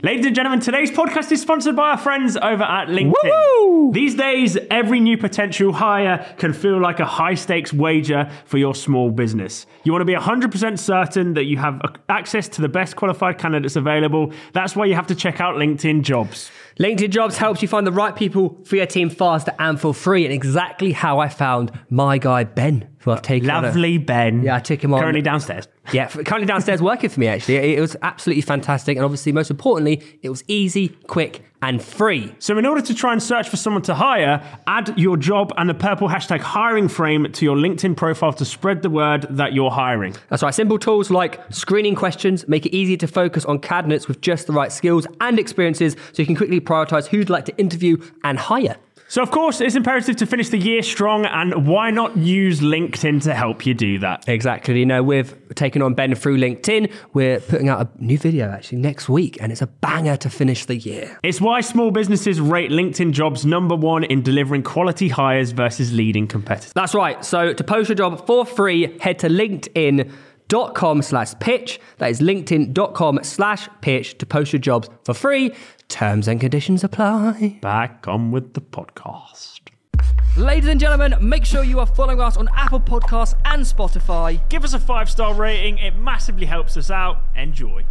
Ladies and gentlemen, today's podcast is sponsored by our friends over at LinkedIn. Woo! These days, every new potential hire can feel like a high-stakes wager for your small business. You want to be 100% certain that you have access to the best qualified candidates available. That's why you have to check out LinkedIn Jobs. LinkedIn Jobs helps you find the right people for your team faster and for free, and exactly how I found my guy Ben, who I've taken Lovely Ben. Yeah, I took him on. Currently downstairs. Yeah, currently downstairs working for me, actually. It was absolutely fantastic, and obviously, most importantly, it was easy, quick, and free. So in order to try and search for someone to hire, add your job and the purple hashtag hiring frame to your LinkedIn profile to spread the word that you're hiring. That's right. Simple tools like screening questions make it easier to focus on candidates with just the right skills and experiences so you can quickly prioritize who you'd like to interview and hire. So, of course, it's imperative to finish the year strong, and why not use LinkedIn to help you do that? Exactly. You know, we've taken on Ben through LinkedIn. We're putting out a new video actually next week, and it's a banger to finish the year. It's why small businesses rate LinkedIn Jobs #1 in delivering quality hires versus leading competitors. That's right. So to post your job for free, head to linkedin.com/pitch. That is linkedin.com/pitch to post your jobs for free. Terms and conditions apply. Back on with the podcast. Ladies and gentlemen, make sure you are following us on Apple Podcasts and Spotify. Give us a 5-star rating. It massively helps us out. Enjoy.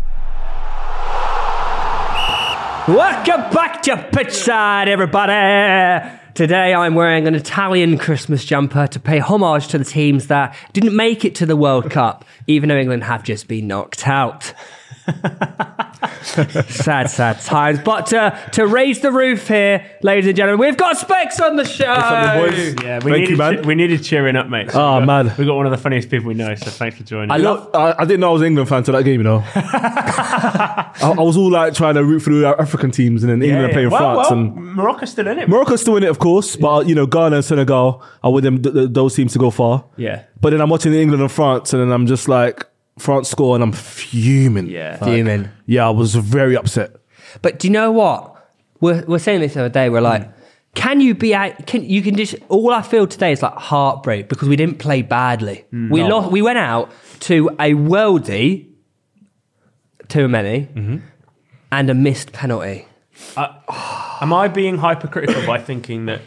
Welcome back to Pitchside, everybody. Today I'm wearing an Italian Christmas jumper to pay homage to the teams that didn't make it to the World Cup, even though England have just been knocked out. sad times. But to raise the roof here, ladies and gentlemen, we've got Specs on the show. What's up, boys? Yeah, Thank you, man. We needed cheering up, mate. Oh, man. We got one of the funniest people we know, so thanks for joining. I didn't know I was an England fan to that game, you know. I was all like trying to root for the African teams, and then England are playing France. And Morocco's still in it. Morocco's still in it, of course, but you know, Ghana and Senegal, I want them those teams to go far. Yeah. But then I'm watching England and France, and then I'm just like, France score, and I'm fuming. Yeah. Fuming. Yeah, I was very upset. But do you know what? We're saying this the other day. We're like, can you be out? You can just. All I feel today is like heartbreak because we didn't play badly. We lost. We went out to a worldie, too many, and a missed penalty. Am I being hypercritical by thinking that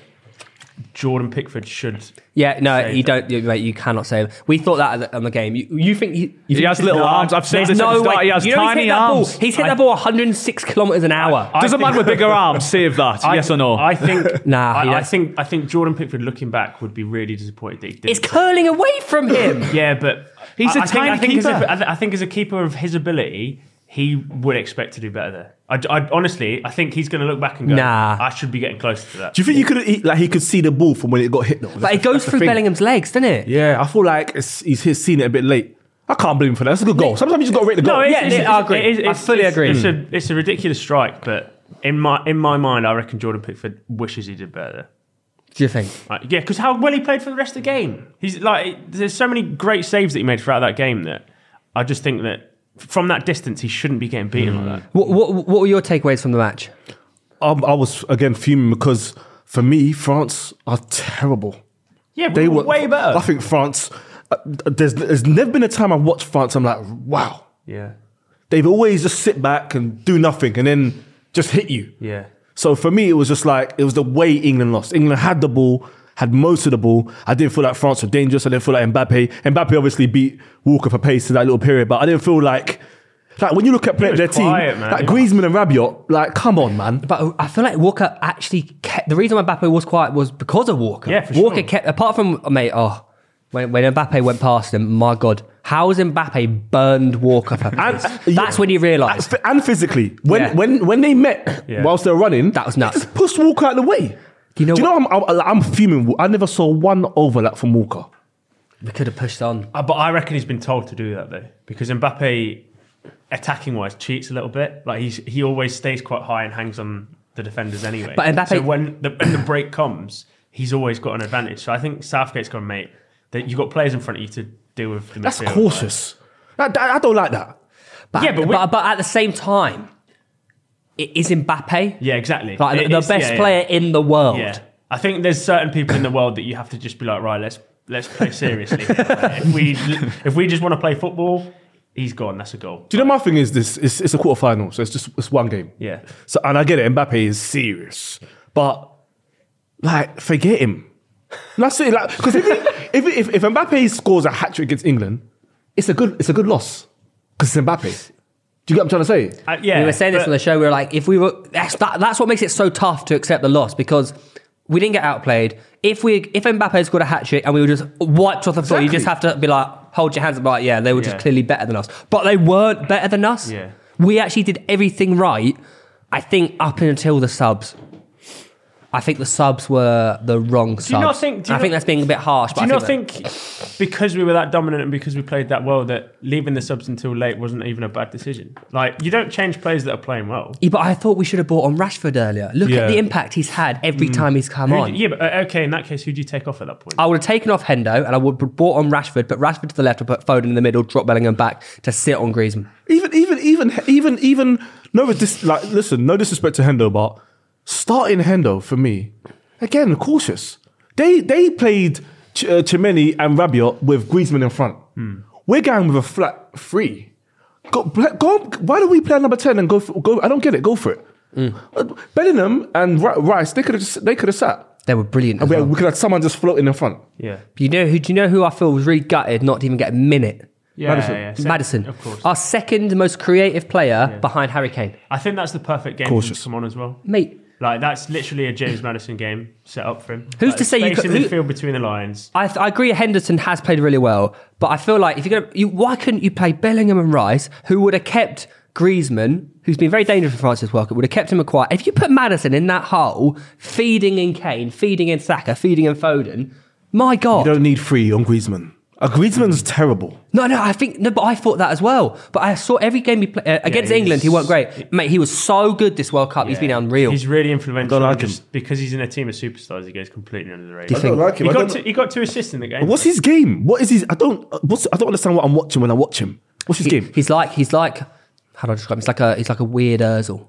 Jordan Pickford should? Yeah, no, say you that? don't. Mate, you cannot say. We thought that on the game. You think he has little arms. I've said There's this at the no start. way. He has You know, tiny arms. He's hit that ball 106 kilometers an hour. Doesn't man with bigger arms save that? Yes or no? I think. Nah, he I doesn't. think Jordan Pickford, looking back, would be really disappointed that he didn't. It's curling away from him. Yeah, but He's a tiny keeper. I think as a keeper of his ability, he would expect to do better there. I honestly, I think he's going to look back and go, Nah. I should be getting closer to that. Do you think he could see the ball from when it got hit though? But it goes through Bellingham's legs, doesn't it? Yeah, I feel like he's seen it a bit late. I can't blame him for that. That's a good goal. Sometimes you just got to rate the goal. I agree. I fully agree. It's a ridiculous strike, but in my mind, I reckon Jordan Pickford wishes he did better there. Do you think? Yeah, because how well he played for the rest of the game. He's like, there's so many great saves that he made throughout that game that I just think that from that distance he shouldn't be getting beaten like that. What were your takeaways from the match? I was again fuming because for me, France are terrible. Yeah, they were way better. I think France. There's never been a time I've watched France. I'm like, wow. Yeah, They've always just sit back and do nothing and then just hit you. yeah. So for me, it was just like, it was the way England lost. England had the ball, had most of the ball. I didn't feel like France were dangerous. I didn't feel like Mbappe obviously beat Walker for pace in that little period, but I didn't feel like when you look at their team, quiet, man. like Griezmann and Rabiot, like, come on, man. But I feel like Walker actually kept... The reason why Mbappe was quiet was because of Walker. Yeah, for Walker sure. kept... Apart from, mate, when Mbappe went past him, my God, how has Mbappe burned Walker for pace? That's when you realise. And physically, when they met whilst they were running, That was nuts. they just pushed Walker out of the way. Do you know I'm fuming. I never saw one overlap from Walker. We could have pushed on. But I reckon he's been told to do that though, because Mbappe, attacking wise, cheats a little bit. Like he always stays quite high and hangs on the defenders anyway. But Mbappe, so when the break comes, he's always got an advantage. So I think Southgate's gone, mate, that you've got players in front of you to deal with the That's midfield. cautious. I don't like that. but at the same time, it is Mbappe. Yeah, exactly. Like the best player in the world. Yeah, I think there's certain people in the world that you have to just be like, right, let's play seriously. If we just want to play football, he's gone. That's a goal. Do you know my thing is this? It's a quarterfinal, so it's one game. Yeah. So and I get it. Mbappe is serious, but like forget him. That's it. Like because if Mbappe scores a hat trick against England, it's a good loss because it's Mbappe. Do you get what I'm trying to say? Yeah. We were saying this on the show. We were like, if we were, that's what makes it so tough to accept the loss because we didn't get outplayed. If Mbappe scored a hat trick and we were just wiped off the floor, you just have to be like, hold your hands up, like, yeah, they were just clearly better than us. But they weren't better than us. Yeah. We actually did everything right. I think up until the subs. I think the subs were the wrong subs. I think that's being a bit harsh. Do you not think because we were that dominant and because we played that well that leaving the subs until late wasn't even a bad decision? Like, you don't change players that are playing well. Yeah, but I thought we should have bought on Rashford earlier. Look at the impact he's had every time he's come on. Yeah, but okay, in that case, who'd you take off at that point? I would have taken off Hendo and I would have bought on Rashford, put Rashford to the left, and put Foden in the middle, drop Bellingham back to sit on Griezmann. Even no disrespect to Hendo, but starting Hendo for me, again, cautious. They played Chimeni and Rabiot with Griezmann in front. We're going with a flat 3. Go. Why don't we play number 10 and go? I don't get it. Go for it. Bellingham and Rice, they could have sat. They were brilliant. And we could have someone just floating in front. Yeah. Do you know who I feel was really gutted not to even get a minute? Madison. Of course. Our second most creative player behind Harry Kane. I think that's the perfect game for him to come on as well. Mate. Like, that's literally a James Madison game set up for him. Who's to say space in the field between the lines? I agree Henderson has played really well, but I feel like if you're going why couldn't you play Bellingham and Rice, who would have kept Griezmann, who's been very dangerous for Francis World Cup, would have kept him quiet. If you put Madison in that hole, feeding in Kane, feeding in Saka, feeding in Foden, my God. You don't need 3 on Griezmann. Griezmann's terrible. But I thought that as well. But I saw every game he played against England. He weren't great, mate. He was so good this World Cup. He's been unreal. He's really influential. I don't like him because he's in a team of superstars. He goes completely under the radar. I don't like him. He got 2 assists in the game. What's his game? What is his? I don't understand what I'm watching when I watch him. What's his game? He's like. How do I describe him? He's like a weird Özil.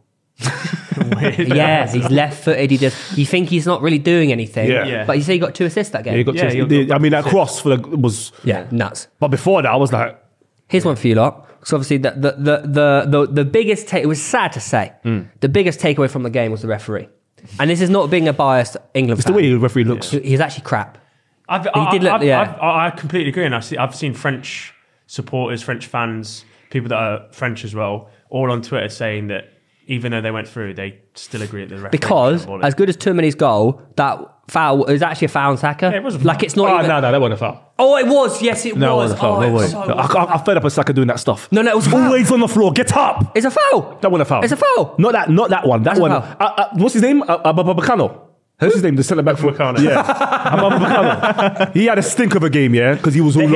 Yeah, he's left-footed. You think he's not really doing anything. Yeah. But you say he got 2 assists that game. Yeah, he got 2 assists. I mean, that cross was nuts. But before that, I was like, here's one for you lot. So obviously, the biggest it was sad to say. The biggest takeaway from the game was the referee, and this is not being a biased England. It's the way the referee looks. He's actually crap. I completely agree, and I've seen French supporters, French fans, people that are French as well, all on Twitter saying that even though they went through, they still agree that the referee. Because as good as Tourmani's goal, that foul is actually a foul on Saka. Yeah, it was a foul. Like it's not. No, that wasn't a foul. Oh, it was. Yes, it was. It wasn't a foul. No way. I fed up with Saka doing that stuff. No, it was always on the floor. Get up. It's a foul. That wasn't a foul. It's a foul. Not that one. That one. What's his name? Bacano. What's his name? The centre back for Bacano. Yeah, Bacano. He had a stink of a game, yeah, because he was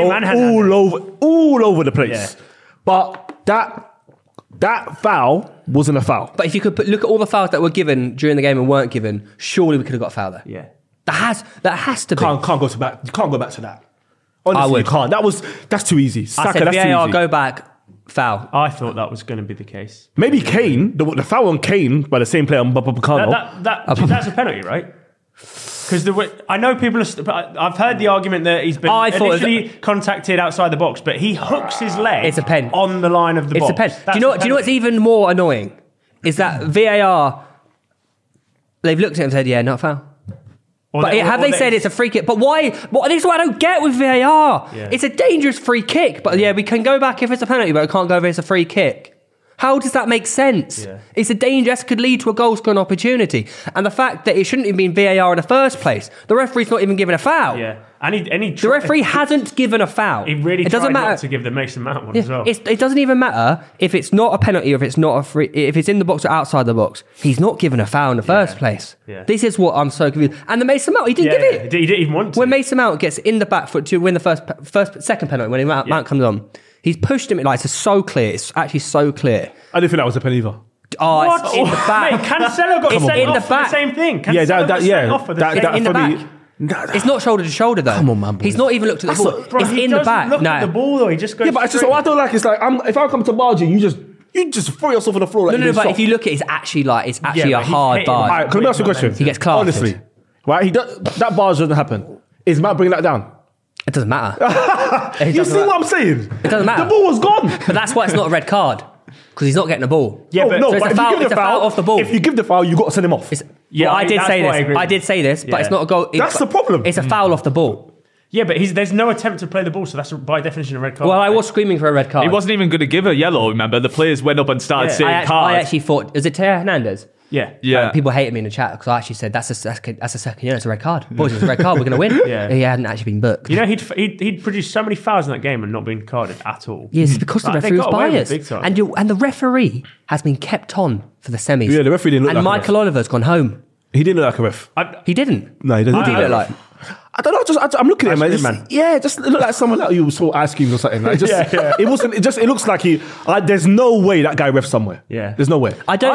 all over the place. Yeah. But that foul wasn't a foul. But if you could look at all the fouls that were given during the game and weren't given, surely we could have got a foul there. Yeah, that has to be. Can't go back. You can't go back to that. Honestly, you can't. That's too easy. Saka, I said that's VAR, too easy. go back, foul. I thought that was going to be the case. Maybe Kane, the foul on Kane by the same player on Bacano. That's a penalty, right? Because I know people I've heard the argument that he's been initially contacted outside the box, but he hooks his leg. It's a pen on the line of the box. It's a pen. Do you know what's even more annoying? Is that VAR? They've looked at it and said, "Yeah, not a foul." But have they said it's a free kick? But why? This is what I don't get with VAR. Yeah. It's a dangerous free kick, but we can go back if it's a penalty, but we can't go if it's a free kick. How does that make sense? Yeah. It's a danger that could lead to a goal scoring opportunity. And the fact that it shouldn't have been VAR in the first place, the referee's not even given a foul. Yeah. The referee hasn't given a foul. He really tried not to give the Mason Mount one as well. It doesn't even matter if it's not a penalty or if it's not a free, if it's in the box or outside the box. He's not given a foul in the first place. Yeah. This is what I'm so confused. And the Mason Mount, he didn't give it. He didn't even want to. When Mason Mount gets in the back foot to win the second penalty, when Mount comes on, he's pushed him. It's so clear. It's actually so clear. I didn't think that was a pen either. Oh, what? It's in the back. Mate, Cancelo got sent off for the same thing. Cancelo got sent off for the same thing. In the back. It's not shoulder to shoulder though. Come on, man. Boy. He's not even looked at the ball. Bro, it's in the back. Look at the ball though. He just goes. Yeah, but it's just what I don't like. It's like if I come to barge you just throw yourself on the floor. No. But if you look at it, it's actually a hard barge. All right, can I ask you a question? He gets classed. Honestly, right? That barge doesn't happen. Is Matt bringing that down? It doesn't matter. You see what I'm saying? It doesn't matter. The ball was gone. But that's why it's not a red card. Because he's not getting the ball. Yeah, but so it's a foul, it's a foul off the ball. If you give the foul, you got to send him off. Well, I did say this. I did say this, but it's not a goal. That's the problem. It's a foul off the ball. Yeah, but there's no attempt to play the ball, so that's by definition a red card. Well, I was screaming for a red card. He wasn't even going to give a yellow, remember? The players went up and started saying card. I actually thought, is it Teo Hernandez? Yeah. People hated me in the chat because I actually said that's a second yellow. It's a red card. Boys, it's a red card. We're going to win. Yeah. He hadn't actually been booked. You know, he'd produced so many fouls in that game and not been carded at all. Yes, it's because the referee was biased, big time. and the referee has been kept on for the semis. Yeah, the referee didn't look and like a Michael Oliver's gone home. He didn't look like a ref. He didn't. No, he doesn't. What did he look like? I don't know. I'm looking at him, Ice man. cream man. Yeah, just it looked like someone like you saw ice cream or something. Like, It wasn't. It looks like he. There's no way that guy ref somewhere. Yeah. There's no way.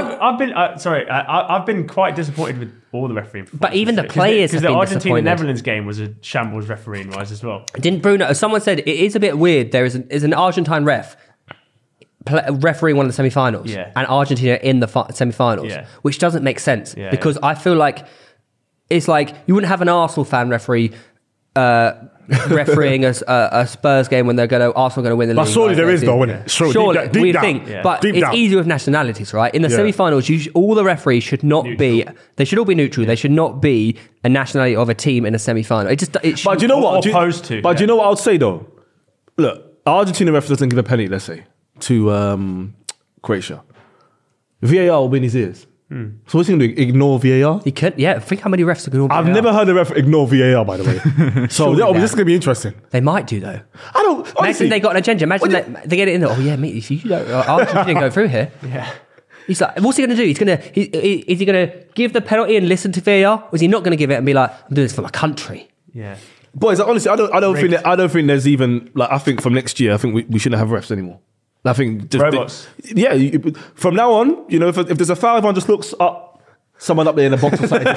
I've been quite disappointed with all the refereeing. But even the players have because the been Argentina disappointed. Netherlands game was a shambles refereeing wise as well. Didn't Bruno? As someone said, it is a bit weird. There is an Argentine ref refereeing one of the semi-finals, and Argentina in the semi-finals, which doesn't make sense because I feel like it's like you wouldn't have an Arsenal fan referee refereeing a Spurs game when Arsenal going to win the league. But surely there is though, isn't it? Surely, deep we down. think, Yeah. but Deep it's down. easier with nationalities, right? In the semi-finals, all the referees should not be. They should all be neutral. They should not be a nationality of a team in a semi-final. It But do you know what? Opposed to. But do you know what I would say though? Look, Argentina ref doesn't give a penalty, let's say, to Croatia. VAR will be in his ears. So what's he going to do? Ignore VAR? He could, think how many refs are going to. I've never heard a ref ignore VAR, by the way. So this is going to be interesting. They might do though. I don't. Honestly, Imagine they got an agenda. Imagine they get it in there. Oh yeah, mate. If you don't, Argentina didn't go through here. Yeah. He's like, what's he going to do? Is he going to give the penalty and listen to VAR, or is he not going to give it and be like, I'm doing this for my country? Yeah. Boys, honestly, I don't think there's even like. I think from next year, I think we shouldn't have refs anymore. I think just robots. From now on, you know, if there's a foul, everyone just looks up. Someone up there in the box or something.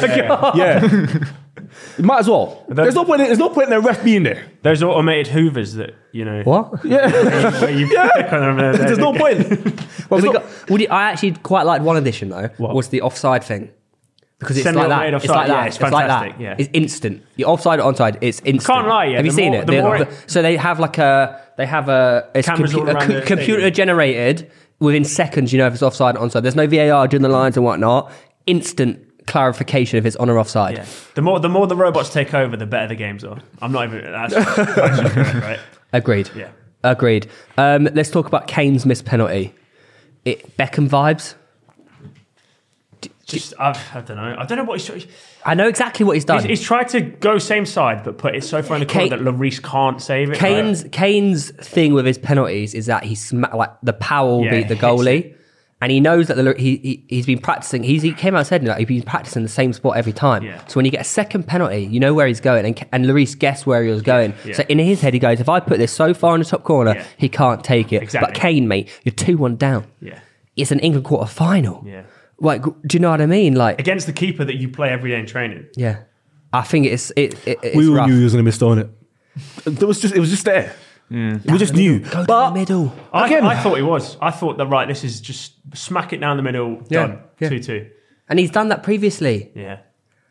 Might as well. There's no point in the ref being there. Those automated hoovers that, you know. What? Yeah. Where you pick on them, There's no point. I actually quite liked one addition though. What? Was the offside thing. Because it's like Semi-automated that. It's offside, like that. yeah, it's like fantastic, that. yeah. It's instant. The offside or onside, it's instant. Can't lie, yeah. Have you seen it? So they have it's Cameras all around the computer stadium. generated within seconds. You know if it's offside or onside. There's no VAR doing the lines and whatnot. Instant clarification if it's on or offside. Yeah. The more the robots take over, the better the games are. I'm not even. That's actually correct, right? Agreed. Yeah. Agreed. Let's talk about Kane's missed penalty. Beckham vibes. I don't know. I don't know what he's. I know exactly what he's done. He's tried to go same side, but put it so far in the corner that Lloris can't save it. Kane's thing with his penalties is that like the power will beat the hits goalie, and he knows that he's been practicing. He came out and said that he's been practicing the same spot every time. Yeah. So when you get a second penalty, you know where he's going, and Lloris guessed where he was going. Yeah. So in his head, he goes, "If I put this so far in the top corner, he can't take it." Exactly. But Kane, mate, you're 2-1 down. Yeah. It's an England quarter final. Yeah. Like, do you know what I mean? Like Against the keeper that you play every day in training. yeah, I think it's We all rough. knew he was going to miss throwing it. It was just there. We just knew. Go But to the middle. I thought he was. I thought that this is just smack it down the middle, done. Yeah. 2-2. And he's done that previously. Yeah.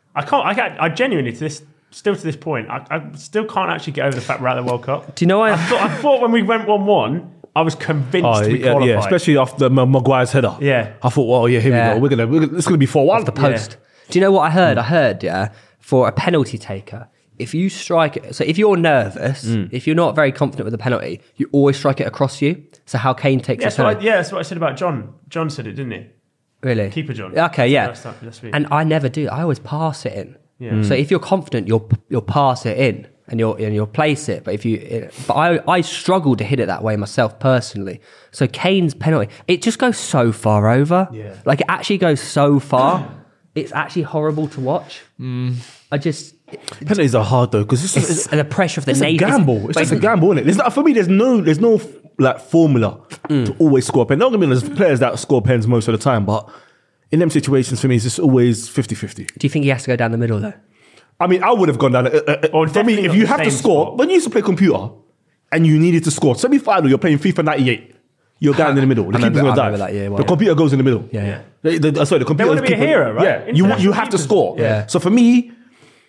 I genuinely to this point, I still can't actually get over the fact we're at the World Cup. Do you know I thought when we went 1-1, I was convinced we qualified. Yeah, especially after Maguire's header. Yeah. I thought, well, here Yeah. we go. It's going to be 4-1. The post. Do you know what I heard? I heard, for a penalty taker, if you strike it, so if you're nervous, if you're not very confident with the penalty, you always strike it across you. So how Kane takes a penalty. That's what I said about John. John said it, didn't he? Really? Keeper John. Okay, yeah. That's me. And I never do. I always pass it in. Yeah. So if you're confident, you'll pass it in and you'll place it. But I struggle to hit it that way myself personally. So Kane's penalty, it just goes so far over. Yeah. Like it actually goes so far. It's actually horrible to watch. Penalties are hard though because It's the pressure of the it's a nation. gamble. It's just a gamble, isn't it? For me, there's no like formula to always score a pen. Not gonna be there's players that score pens most of the time, but in them situations for me, it's just always 50-50. Do you think he has to go down the middle though? I mean, I would have gone down. For me, if you have to score, when you used to play computer and you needed to score, semi-final, you're playing FIFA 98. You're down in the middle. The keeper's remember gonna dive. that, yeah, The computer goes in the middle. Yeah. The computer. wanna be a hero, right? Yeah, you have to International score. Yeah. So for me,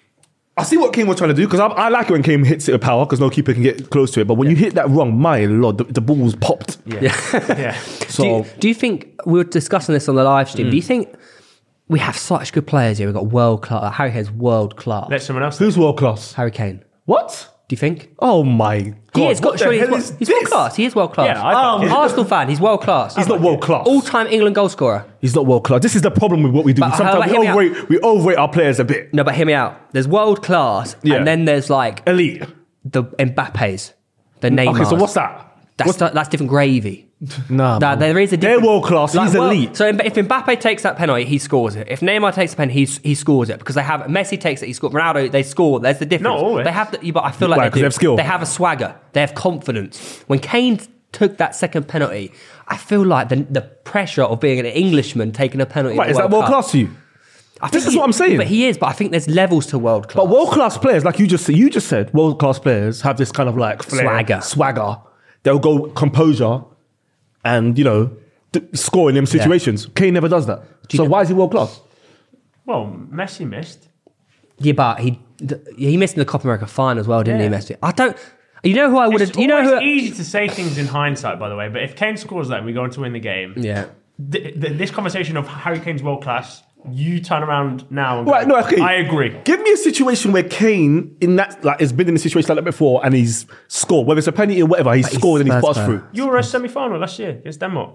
I see what Kane was trying to do because I like it when Kane hits it with power because no keeper can get close to it. But when you hit that wrong, my lord, the ball's popped. Yeah. So Do you think, we were discussing this on the live stream, do you think we have such good players here? We've got world class. Harry Kane's world class. Let someone else. who's world class? Harry Kane. What? Do you think? Oh my god! He is. What the Surely hell he's is he's world this? class. He is world class. Yeah, I think- Arsenal fan. He's world class. He's not world class. All-time England goal scorer. He's not world class. This is the problem with what we do. But how Sometimes about hear me we overrate our players a bit. No, but hear me out. There's world class, Yeah. and then there's like Elite. the Mbappes, the Neymar. Okay, so what's that? That's different gravy. Nah, That, there is a they're difference. world class. He's elite. So if Mbappe takes that penalty, he scores it. If Neymar takes the penalty, he scores it because they have Messi takes it, he scores. Ronaldo, they score. There's the difference. Not always. They have, but I feel like Why? they 'Cause they do. have skill. They have a swagger. They have confidence. When Kane took that second penalty, I feel like the pressure of being an Englishman taking a penalty. Right, in is the that world class to you? I think This is what I'm saying. But he is. But I think there's levels to world class. But world class players, like you just said, world class players have this kind of like flair, swagger. They'll go composure, and score in them situations. Kane never does that. So why is he world class? Well, Messi missed. Yeah, but he missed in the Copa America final as well, didn't Yeah. he, Messi? I don't. You know who I would have. It's You know always who? easy to say things in hindsight, by the way. But if Kane scores that and we go on to win the game, Yeah. this conversation of Harry Kane's world class, you turn around now and go, Right, no, okay. I agree. Give me a situation where Kane has been in a situation like that before and he's scored, whether it's a penalty or whatever, he's scored and he's Spurs passed player. through. Euro semi-final last year against Denmark.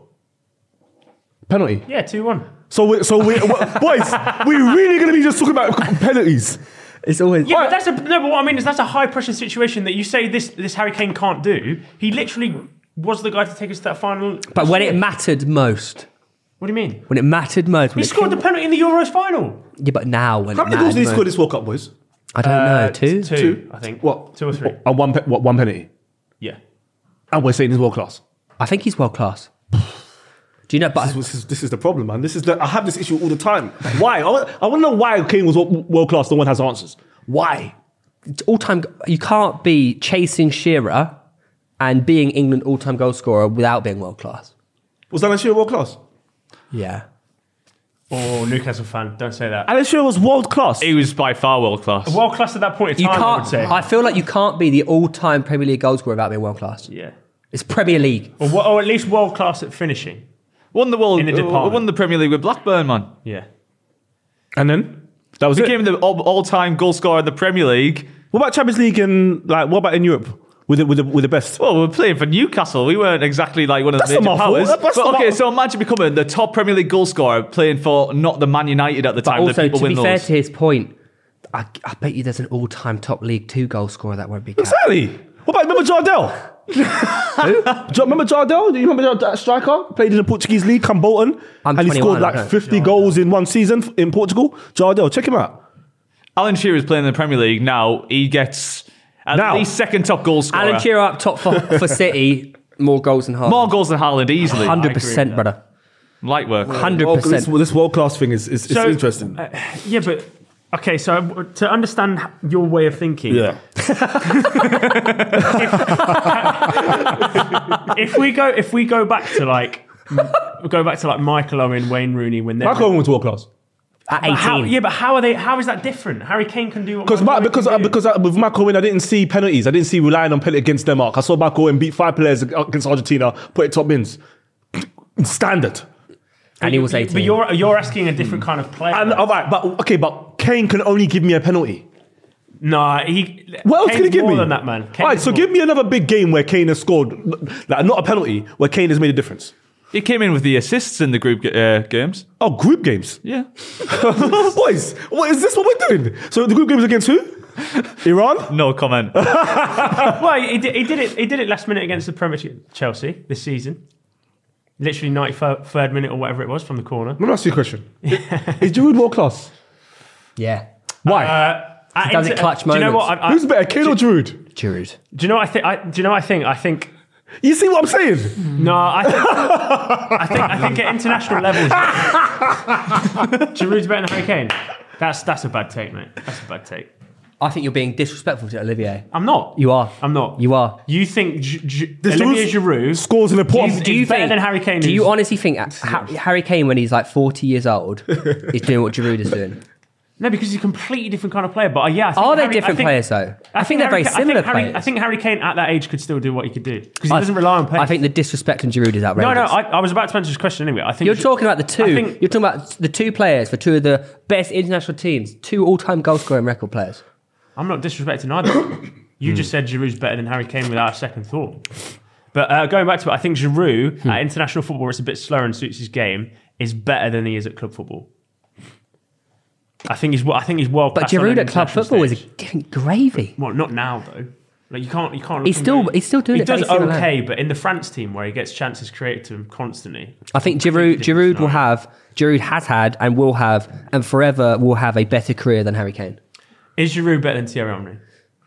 Penalty. Yeah, 2-1. So we boys, we're really going to be just talking about penalties. It's always. Yeah, but but what I mean is that's a high pressure situation that you say this Harry Kane can't do. He literally was the guy to take us to that final. But when it mattered most, What do you mean? when it mattered most, He scored the penalty in the Euros final. Yeah, but now when How it many goals mattered did he most, score this World Cup, boys? I don't know. Two. Two, I think. What? 2 or 3. And one penalty. Yeah. And we're saying he's world class. I think he's world class. Do you know? But This is the problem, man. I have this issue all the time. Why? I want to know why Kane was world class. No one has answers. Why? all time, you can't be chasing Shearer and being England all-time goal scorer without being world class. Was Alan Shearer world class? Yeah. Oh, Newcastle fan, don't say that. Alan Shearer was world class. He was by far world class. World class at that point in You time, I would can't. say. I feel like you can't be the all-time Premier League goal scorer without being world class. Yeah. It's Premier League. Or at least world class at finishing. Won the world. In the department. Won the Premier League with Blackburn, man. Yeah. And then that was Became it. the all-time goal scorer in the Premier League. What about Champions League and what about in Europe with the best? Well, we were playing for Newcastle. We weren't exactly like one of the That's not major my fault. powers. That's But not okay, my- so imagine becoming the top Premier League goal scorer playing for not the Man United at the time. Also, that people to win be those. fair to his point, I bet you there's an all-time top League 2 goal scorer that won't be capped. Exactly. What about remember Jardel? Remember Jardel? Do you remember that striker? Played in the Portuguese league, come Bolton, I'm and he 21, scored I like don't. 50 goals in one season in Portugal. Jardel, check him out. Alan Shearer is playing in the Premier League now. He gets at Now. least second top goal scorer. Alan Shearer up top for City, more goals than Haaland. More goals than Haaland easily. 100%, brother. Light work. 100%. This world class thing is So, interesting. Yeah, but okay. So to understand your way of thinking, Yeah. if we go back to like Michael Owen, Wayne Rooney when they're Michael Owen was world class. At But 18. but how are they? How is that different? Harry Kane can do what Because with Michael Owen, I didn't see penalties. I didn't see relying on penalty against Denmark. I saw Michael Owen beat 5 players against Argentina, put it top bins. Standard. And he was 18. But you're asking a different kind of player. And all right, but Kane can only give me a penalty. No, What else Kane's can he give more me? than that, man. All right, so give me another big game where Kane has scored, like not a penalty, where Kane has made a difference. He came in with the assists in the group games. Oh, group games. Yeah. Boys, what is this what we're doing? So the group games against who? Iran? No comment. Well, he did it last minute against the Premiership Chelsea this season. Literally 93rd minute or whatever it was from the corner. Let me ask you a question. Is Giroud world class? Yeah. Why? Does it clutch Do you know moments? what? Who's better, Kane or Giroud? Giroud. Do you know what I think? I think You see what I'm saying? no. I think at international levels, Giroud's better than Harry Kane. That's a bad take, mate. That's a bad take. I think you're being disrespectful to Olivier. I'm not. You are. I'm not. You are. You think Olivier Giroud Scores in the pot. Do you better think, than Harry Kane? Do you honestly think Harry Kane, when he's like 40 years old, is doing what Giroud is doing? No, because he's a completely different kind of player. But yeah, I think Are they Harry- different players though? I think they're very similar players. I think Harry Kane at that age could still do what he could do because he doesn't rely on pace. I think the disrespect on Giroud is outrageous. No, I was about to answer this question anyway. I think You're talking about the two. I think- You're talking about the two players for two of the best international teams, two all-time goal-scoring record players. I'm not disrespecting either. You just said Giroud's better than Harry Kane without a second thought. But going back to it, I think Giroud at international football, where it's a bit slower and suits his game, is better than he is at club football. I think he's world But class. Giroud at club football is a different gravy. well, not now though. Like you can't. Look He's him still- go- he's still doing he it does for AC Milan. okay, but in the France team where he gets chances created to him constantly. I think Completely different Giroud has had and will have and forever will have a better career than Harry Kane. Is Giroud better than Thierry Henry?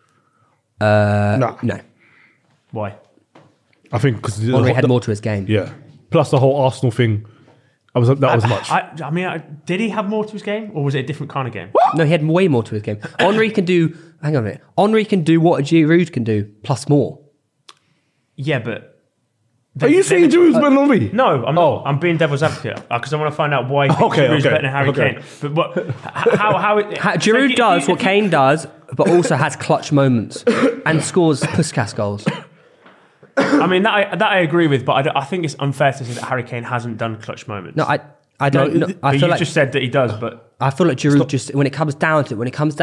No, Why? I think because Henry had more to his game. Yeah. Plus the whole Arsenal thing. Was much. I mean, did he have more to his game, or was it a different kind of game? No, he had way more to his game. Henry can do. Hang on a minute. Henry can do what a Giroud can do plus more. Yeah, but Are you saying Giroud's better than me? No, I'm not. I'm being devil's advocate because I want to find out why Giroud's better than Harry Kane. But what? Giroud does what Kane does, but also has clutch moments and scores Puskas goals. I mean, that I agree with, but I think it's unfair to say that Harry Kane hasn't done clutch moments. No, I don't. No, No, But I you feel like just said that he does, but I feel like Giroud just when it comes down to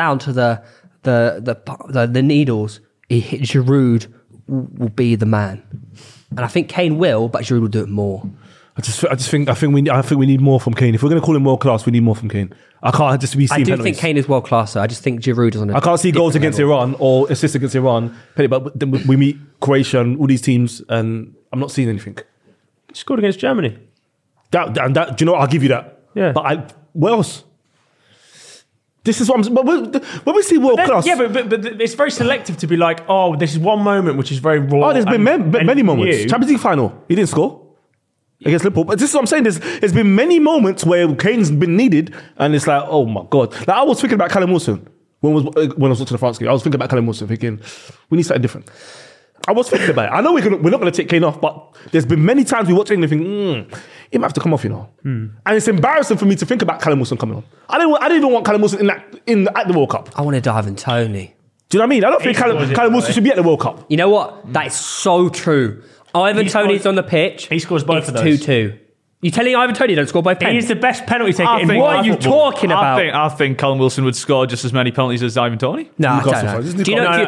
the needles, Giroud will be the man, and I think Kane will, but Giroud will do it more. I think we need more from Kane. If we're going to call him world class, we need more from Kane. I can't just be seeing I do penalties. think Kane is world class. Though. I just think Giroud is on. I can't see goals against Iran or assists against Iran. But then we meet Croatia and all these teams, and I'm not seeing anything. he scored against Germany. Do you know what? I'll give you that. Yeah. But what else? This is what I'm. But when we see world class, Yeah, but it's very selective to be like, oh, this is one moment which is very raw. oh, there's been many moments. new. Champions League final, he didn't score against Liverpool. But this is what I'm saying. There's been many moments where Kane's been needed, and it's like, oh my god. Like I was thinking about Callum Wilson when I was watching the France game. I was thinking about Callum Wilson, thinking we need something different. I was thinking about it. I know we're not going to take Kane off, but there's been many times we watch England and think, he might have to come off, you know. And it's embarrassing for me to think about Callum Wilson coming on. I didn't even want Callum Wilson at the World Cup. I wanted Ivan Toney. Do you know what I mean? I don't think scores it, Callum Wilson though. should be at the World Cup. You know what? That is so true. Ivan He Toney's scores- on the pitch. he scores both it's of those. 2-2. You telling Ivan Toney don't score both He pens? is the best penalty taker I in think- What world are you football. talking about? I think Callum Wilson would score just as many penalties as Ivan Toney. No, I Newcastle don't know. fans. Do you know? No,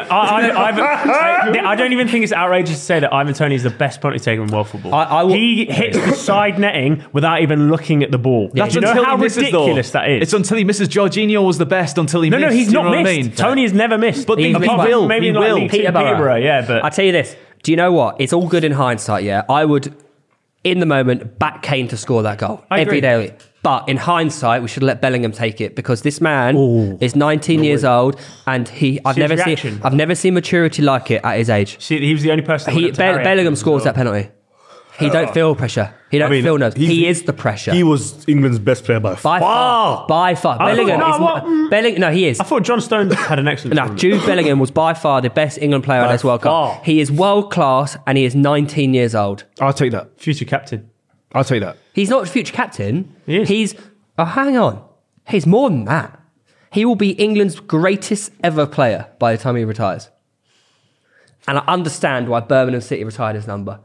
do no, you- I don't even think it's outrageous to say that Ivan Toney is the best penalty taker in world football. I will- He hits the side netting without even looking at the ball. That's Do you know until how he misses, ridiculous though. that is? It's until he misses. Jorginho was the best until he no, missed. he's Do you not know what missed. I mean? Tony has never missed. But he Apart from will. Maybe He like will. League Two, Peterborough. yeah, but I tell you this. Do you know what? It's all good in hindsight, yeah. I would, in the moment, back Kane to score that goal I every agree. day of the week. But in hindsight, we should let Bellingham take it because this man Ooh. is 19 years old and I've See his never reaction. seen maturity like it at his age. see, he was the only person. that went up to Harry Bellingham afterwards scores as well. that penalty. He don't feel pressure. He don't feel nerves. He is the pressure. He was England's best player by by far. far. By far. I Bellingham thought- is no, what? Bellingham. No, he is. I thought John Stones had an excellent. No, tournament. Jude Bellingham was by far the best England player at this World far. Cup. He is world class and he is 19 years old. I'll take that. Future captain. I'll take that. He's not future captain. He is. He's hang on. He's more than that. He will be England's greatest ever player by the time he retires. And I understand why Birmingham City retired his number.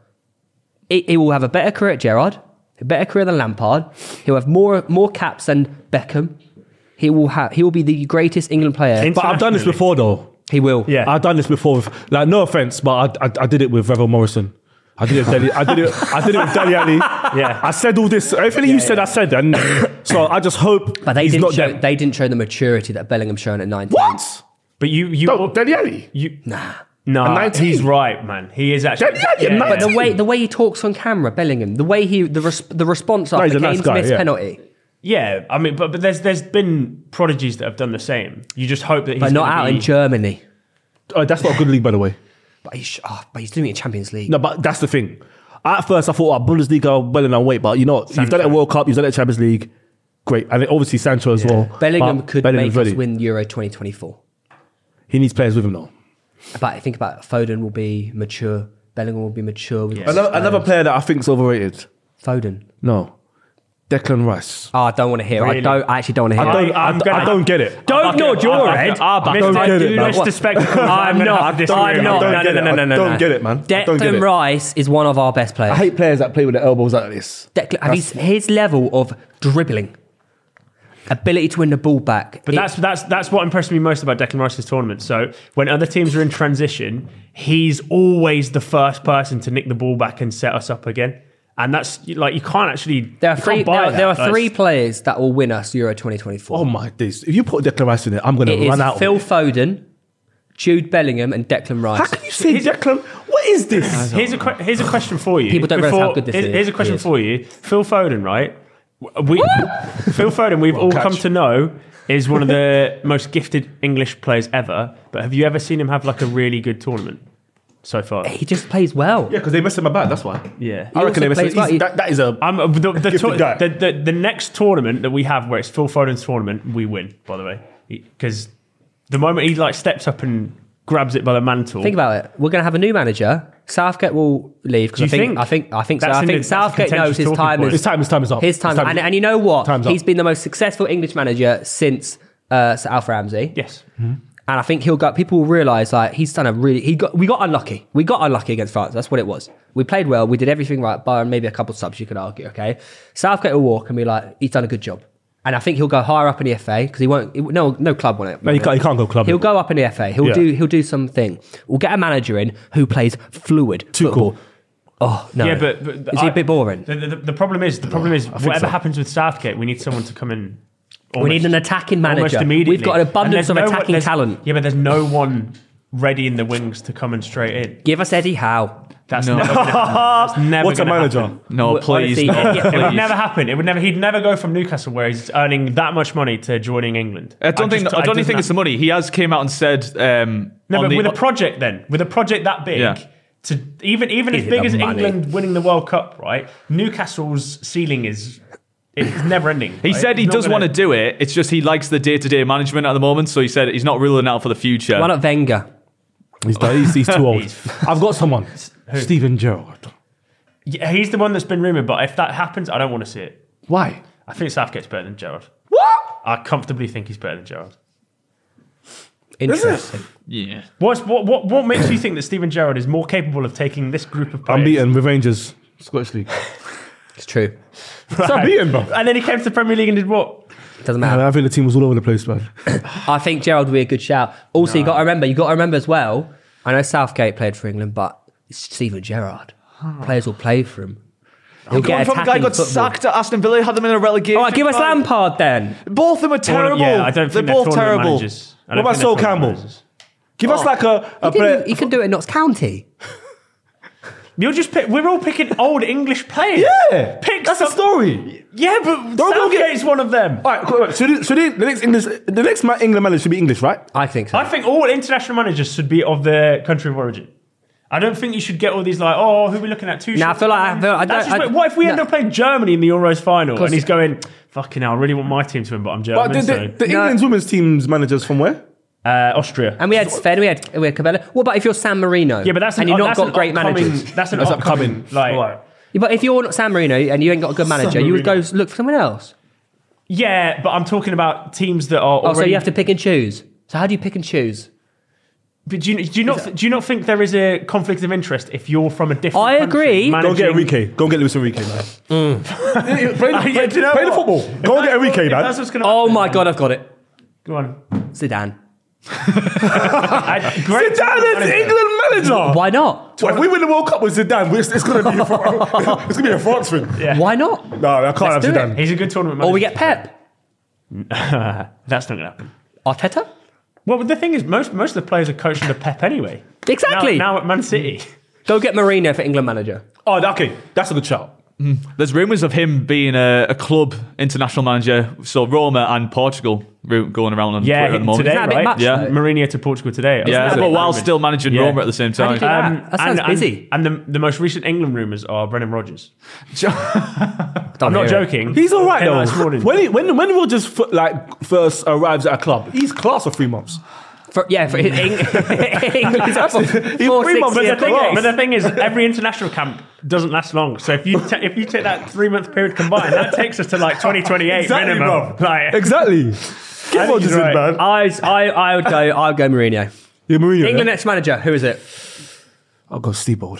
He will have a better career at Gerrard, a better career than Lampard. He'll have more caps than Beckham. He will be the greatest England player. But I've done this before, though. He will. Yeah. I've done this before. Like, no offense, but I did it with Revel Morrison. I did it with Dele Alli. Yeah. I said all this. Everything you said, I said. And so I just hope But they he's didn't not show. them. They didn't show the maturity that Bellingham's shown at 19. What? But you, No, Dele Alli. no, At 19? he's right, man. He is actually. Yeah, yeah, But the way he talks on camera, Bellingham, the way the response after he's a nice Kane's guy, missed yeah. penalty, Yeah, I mean, but there's been prodigies that have done the same. You just hope that he's but not gonna out be, in Germany. Oh, that's not a good league, by the way. But he's doing it in Champions League. No, but that's the thing. At first, I thought, Bundesliga, well and wait, but you know, you've done it at World Cup, you've done it at Champions League, great, and then obviously Sancho as well. Bellingham But could Bellingham's make us ready. win Euro 2024. He needs players with him though. But I think about Foden will be mature. Bellingham will be mature. With Yeah. Another player that I think is overrated. Foden. No, Declan Rice. Oh, I don't want to hear. Really? I actually don't want to hear. I don't get it. Don't nod your head. Don't get it, man. Mr. Spectacle. I'm not. No. Don't get it, man. I don't get Declan it. Rice is one of our best players. I hate players that play with their elbows like this. His level of dribbling, ability to win the ball back. But that's what impressed me most about Declan Rice's tournament. So when other teams are in transition, he's always the first person to nick the ball back and set us up again. And that's like you can't actually. There are three players that will win us Euro 2024. Oh my days! If you put Declan Rice in it, I'm going to run out. Phil Foden, Jude Bellingham, and Declan Rice. How can you say Declan? What is this? Here's a question for you. People don't realise how good this is. Here's a question for you. Phil Foden, right? Phil Foden, we've all come to know, is one of the most gifted English players ever. But have you ever seen him have like a really good tournament so far? He just plays well. Yeah, because they messed him about. That's why. Yeah, I reckon they messed plays well. him. That is a. Gifted guy. The next tournament that we have, where it's Phil Foden's tournament, we win. By the way, because the moment he like steps up and grabs it by the mantle. Think about it. We're going to have a new manager. Southgate will leave because I think so. I think Southgate knows his time is His time is up. his time. And you know what? Time's He's up. been the most successful English manager since Sir Alf Ramsey. Yes. And I think he'll go. People will realise like he's done a really. We got unlucky. We got unlucky against France. That's what it was. We played well. We did everything right, bar maybe a couple of subs you could argue. Okay, Southgate will walk and be like, he's done a good job. And I think he'll go higher up in the FA because he won't. No club won it. No, he can't go club. He'll go up in the FA. He'll do something. We'll get a manager in who plays fluid football. Cool. Oh no! Yeah, but is he a bit boring? The problem is whatever happens with Southgate, we need someone to come in. We need an attacking manager. Almost immediately. We've got an abundance of attacking talent. Yeah, but there's no one ready in the wings to come in straight in. Give us Eddie Howe. That's never going to happen. That's never What's a gonna manager? happen. No, please. Honestly, It would never happen. He'd never go from Newcastle, where he's earning that much money, to joining England. I don't think it's the money. He has came out and said. No, but with a project that big, Yeah. to even as big as England winning the World Cup, right? Newcastle's ceiling is never ending. He said he does want to do it. It's just he likes the day-to-day management at the moment. So he said he's not ruling out for the future. Why not Wenger? He's too old. I've got someone. Steven Gerrard. Yeah, he's the one that's been rumoured, but if that happens, I don't want to see it. Why? I think Southgate's better than Gerrard. What? I comfortably think he's better than Gerrard. Interesting. Yeah. What makes you think that Steven Gerrard is more capable of taking this group of players? Unbeaten with Rangers, Scottish League. It's true. It's unbeaten, bro. And then he came to the Premier League and did what? Doesn't matter. I think the team was all over the place, man. I think Gerrard would be a good shout. Also, you got to remember as well. I know Southgate played for England, but it's Steven Gerrard. Players will play for him. He'll Going from a guy got sacked at Aston Villa, had them in a relegation. All right, give us Lampard then. Both of them are terrible. Yeah, I don't think they're both terrible. Managers. What about Sol Campbell? Give us like a player. He can do it at Notts County. We're all picking old English players. Yeah, that's a story. Yeah, but Southgate's one of them. All right, cool. So the next England manager should be English, right? I think so. I think all international managers should be of their country of origin. I don't think you should get all these like, oh, who are we looking at? Two. Nah, I feel like what if we end up playing Germany in the Euros final and he's going, fucking hell, I really want my team to win, but I'm German. But the England's women's team's managers from where? Austria. And we had Sven, we had Cabella. What about if you're San Marino? Yeah, but that's you've not got great managers. That's an upcoming. Like, yeah, but if you're not San Marino and you ain't got a good manager, you would go look for someone else. yeah, but I'm talking about teams that are. Oh, so you have to pick and choose. So how do you pick and choose? But do you not think there is a conflict of interest if you're from a different? I country agree. Go get Enrique. Go get Luis Enrique, man. Play the football. Go get Enrique, man. That's what's gonna Oh happen. my God, I've got it. Go on. Zidane. Zidane is England manager. Why not? If we win the World Cup with Zidane, it's going to be a France thing. Yeah. Why not? No, I can't Let's have do Zidane. He's a good tournament manager. Or we get Pep. That's not going to happen. Arteta? Well, but the thing is, most of the players are coached under Pep anyway. Exactly. Now at Man City. Go get Mourinho for England manager. Oh, okay. That's a good shout. There's rumours of him being a club international manager. So Roma and Portugal going around on Twitter at the moment. Today, Isn't that a bit right? much, Yeah, though? Mourinho to Portugal today. Yeah, a but bit while rumored. still managing Yeah. Roma at the same How do you time. do that? That sounds busy. And the most recent England rumours are Brendan Rodgers. Don't I'm not hear it. joking. He's all right, Came out this though. morning. When Rodgers first arrives at a club, he's class for 3 months. For England, for 4 6 years. But the thing is, every international camp doesn't last long. So if you take that 3-month period combined, that takes us to like 2028 minimum. bro. Like, Exactly. Keep Rodgers in, right. man. I would go Mourinho. Yeah, Mourinho. England Yeah? next manager. Who is it? I'll go Steebold.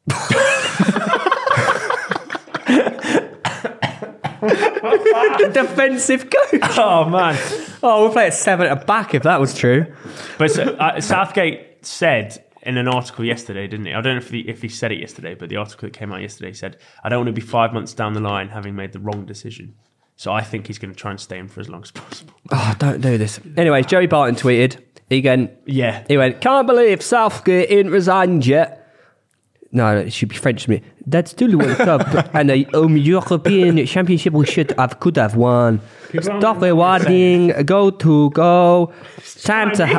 Defensive coach. oh man. Oh, we'll play at 7 at the back if that was true. But Southgate said in an article yesterday, didn't he? I don't know if he said it yesterday, but the article that came out yesterday said, I don't want to be 5 months down the line having made the wrong decision. So I think he's going to try and stay in for as long as possible. Oh, don't do this. Anyways, Joey Barton tweeted. He went, can't believe Southgate ain't resigned yet. No, it should be French to me. That's still the World Cup and the European Championship could have won. Stop rewarding, go. Time to...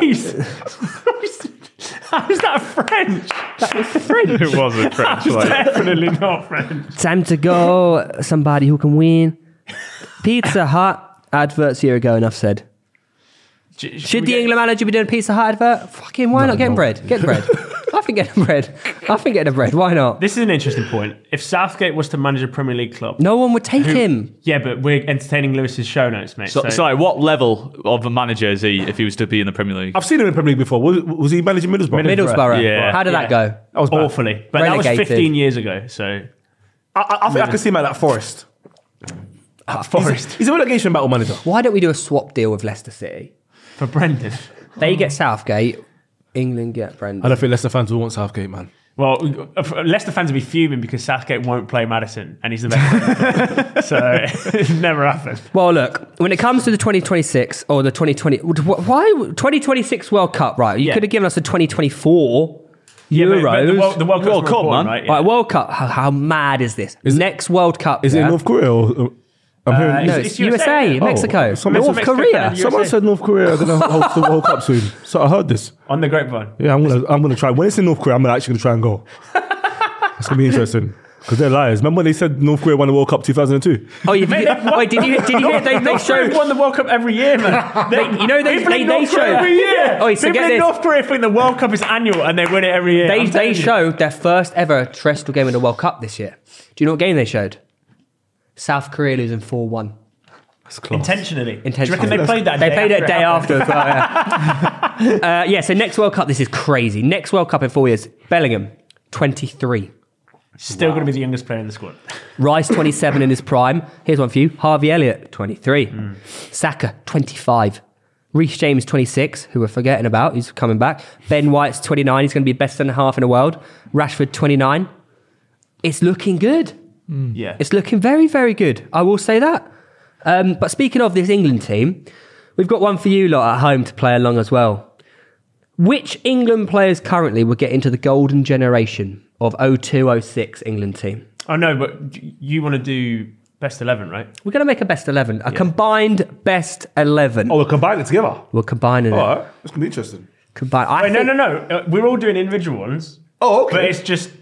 How is that French? That was French. It wasn't French. It's definitely not French. Time to go. Somebody who can win. Pizza Hut adverts year ago, enough said. Should the England manager be doing a Pizza Hut advert? Fucking why not? Get bread. Get bread. I think getting bread. Why not? This is an interesting point. If Southgate was to manage a Premier League club, No one would take him. yeah, but we're entertaining Lewis's show notes, mate. So, like, what level of a manager is he if he was to be in the Premier League? I've seen him in the Premier League before. Was he managing Middlesbrough? Middlesbrough. Yeah. How did that go? That was bad. awfully, but that was Relegated. 15 years ago. So I think I can see him at that Forest. Forest He's a relegation battle manager. Why don't we do a swap deal with Leicester City? for Brendan. They get Southgate, England get I Brendan. don't think Leicester fans will want Southgate, man. Well, Leicester fans will be fuming because Southgate won't play Maddison, and he's the best. So it never happened. Well, look, when it comes to the 2026 or the 2020, why 2026 World Cup? Right, you Yeah. could have given us the 2024 Yeah, but Euros. the World Cup's World more Cup, important, man. right? Yeah. Right, World Cup. How mad is this? Next World Cup. Is it North Korea? Or, I'm hearing. No, It's it's USA. USA, Oh, Mexico, someone- North Mexico, Korea. Canada, Someone USA. said North Korea are going to host the World Cup soon. So I heard this. On the grapevine. Yeah, I'm gonna try. When it's in North Korea, I'm actually gonna try and go. It's gonna be interesting because they're liars. Remember when they said North Korea won the World Cup 2002? Oh, did you hear they North Korea showed? won the World Cup every year, man. You know they People in North showed Korea every year. Oh, so People get in this. North Korea think the World Cup is annual and they win it every year. I'm They telling you. showed their first ever terrestrial game in the World Cup this year. Do you know what game they showed? South Korea losing 4-1. That's class. Intentionally. Do you Intentionally. reckon they played that? They played it a after day happened? after as well. Yeah. Yeah. So next World Cup, this is crazy. Next World Cup in 4 years. Bellingham, 23. Still going to be the youngest player in the squad. Rice, 27 in his prime. Here's one for you. Harvey Elliott, 23. Saka, 25. Reece James, 26, who we're forgetting about. He's coming back. Ben White's 29. He's going to be best centre half in the world. Rashford, 29. It's looking good. Yeah. It's looking very, very good. I will say that. But speaking of this England team, we've got one for you lot at home to play along as well. Which England players currently will get into the golden generation of 02-06 England team? Oh, no, but you want to do best 11, right? We're going to make a best 11, a combined best 11. Oh, we'll combine it together. We're combining All it. right, it's gonna be interesting. Combine. Wait, no. We're all doing individual ones. Oh, okay. But it's just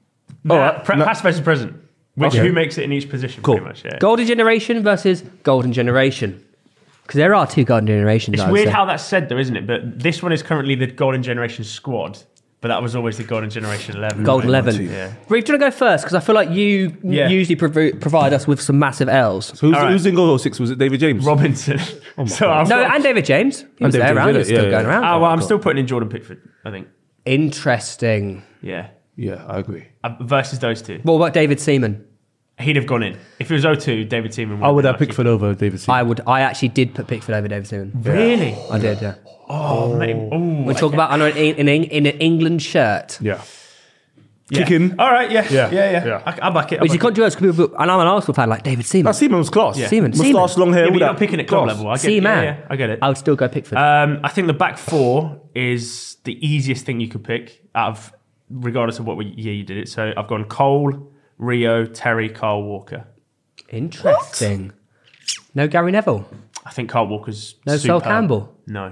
right. past versus present. Which Okay. who makes it in each position, Cool. pretty much. Yeah. Golden generation versus golden generation. Because there are two golden generations. It's I would weird say. how that's said, though, isn't it? But this one is currently the Golden Generation squad, but that was always the Golden Generation 11. Golden right? 11. Yeah. Reeve, do you want to go first? Because I feel like you Yeah. usually provide us with some massive L's. So All right. who's in goal 06? Was it David James? Robinson. So I've No, got- and David James. He was David there James, around. yeah, He's still yeah, going yeah. around. well, I'm still putting in Jordan Pickford, I think. Interesting. Yeah. Yeah, I agree. Versus those two. What about David Seaman? He'd have gone in. If it was 02, David Seaman would I would have have been Pickford over David Seaman. I actually did put Pickford over David Seaman. Really? I did, yeah. Oh, mate. Ooh, We talk about in an England shirt. Yeah. yeah. Kicking. All right, yeah. Yeah. I'll back it. Which you can't do as people, and I'm an Arsenal fan like David Seaman. That Seaman was class. Yeah. Seaman. Moustache, long hair, Yeah, all but you're that. not picking at club Class. level. I get Seaman. Yeah, I get it. I would still go Pickford. I think the back four is the easiest thing you could pick out of, regardless of what year you did it. So I've gone Cole, Rio, Terry, Carl Walker. Interesting. No Gary Neville. I think Carl Walker's No Sol superb. Campbell. No.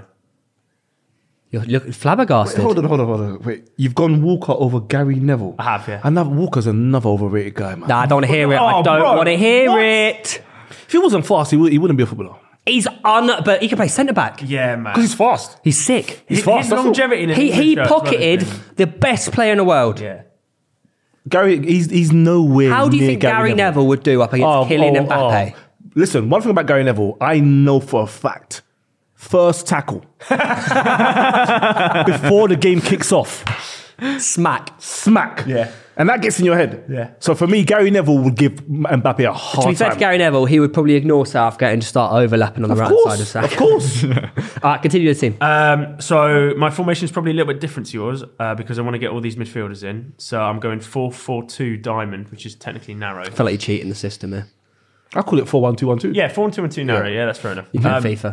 You're looking flabbergasted. Hold on. Wait, you've gone Walker over Gary Neville. I have, yeah. And that Walker's another overrated guy, man. Nah, I don't want to hear it. I Oh, don't bro, want to hear what? it. If he wasn't fast, he wouldn't be a footballer. But he can play centre back. Yeah, man. Because he's fast. He's sick. He's His fast. That's all. longevity in an He English shirt is pocketed another thing. the best player in the world. Yeah. He's nowhere. How do you near think Gary Neville would do up against Kylian Mbappe? Listen, one thing about Gary Neville, I know for a fact. First tackle before the game kicks off. Smack. Yeah. And that gets in your head. Yeah. So for me, Gary Neville would give Mbappe a hard To be fair to time. Gary Neville, he would probably ignore Southgate and just start overlapping on the right side of Southgate. Of course. All right, continue the team. So my formation is probably a little bit different to yours because I want to get all these midfielders in. So I'm going 4-4-2 diamond, which is technically narrow. I feel like you cheat in the system here. I call it 4-1-2-1-2. Yeah, 4-2-2 narrow. Yeah, that's fair enough. You play FIFA.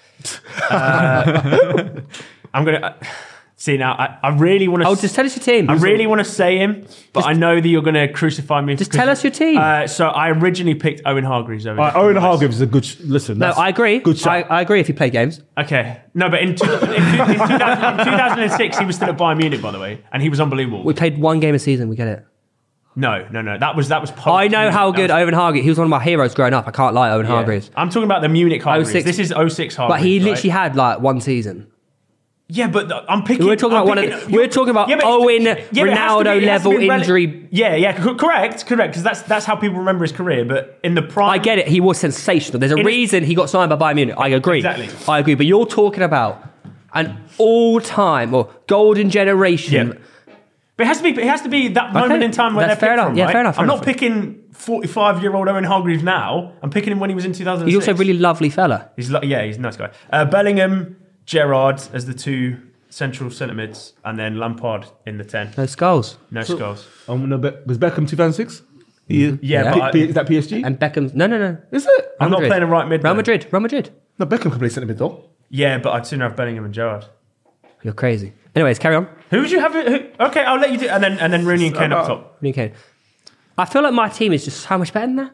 I'm gonna see now. I really want to. Oh, just tell us your team. I really want to say him, but I know that you're going to crucify me. Just tell us your team. So I originally picked Owen Hargreaves over. Owen Hargreaves is a good... listen, No, that's I agree. Good shot. I agree if you play games. Okay, no, but in 2006 he was still at Bayern Munich, by the way, and he was unbelievable. We played one game a season. We get it. No, that was post. I know how good That was- Owen Hargreaves. He was one of my heroes growing up. I can't lie, Owen yeah. Hargreaves. I'm talking about the Munich Hargreaves. 06. This is 06 Hargreaves. But he right? literally had like one season. Yeah, but I'm picking. We're talking about we're talking about Owen Ronaldo level injury. Yeah, correct, because that's how people remember his career. But in the prime, I get it. He was sensational. There's a reason he got signed by Bayern Munich. I agree. Exactly. I agree. But you're talking about an all-time or golden generation. Yeah. But it has to be that moment in time where That's they're fair picked enough. from, Yeah, right? fair enough, fair I'm not enough. picking 45-year-old Owen Hargreaves now. I'm picking him when he was in 2006. He's also a really lovely fella. He's a nice guy. Bellingham, Gerrard as the two central centre mids, and then Lampard in the 10. No skulls. No skulls. was Beckham 2006? Yeah, Yeah. but Is that PSG? And Beckham. No. Is it? I'm not Madrid. playing a right mid. Real though. Madrid. Real Madrid. No, Beckham can play centre mid though. Yeah, but I'd sooner have Bellingham and Gerrard. You're crazy. Anyways, carry on. Who would you have? Okay, I'll let you do. And then Rooney and Kane up top. Okay. I feel like my team is just so much better than that.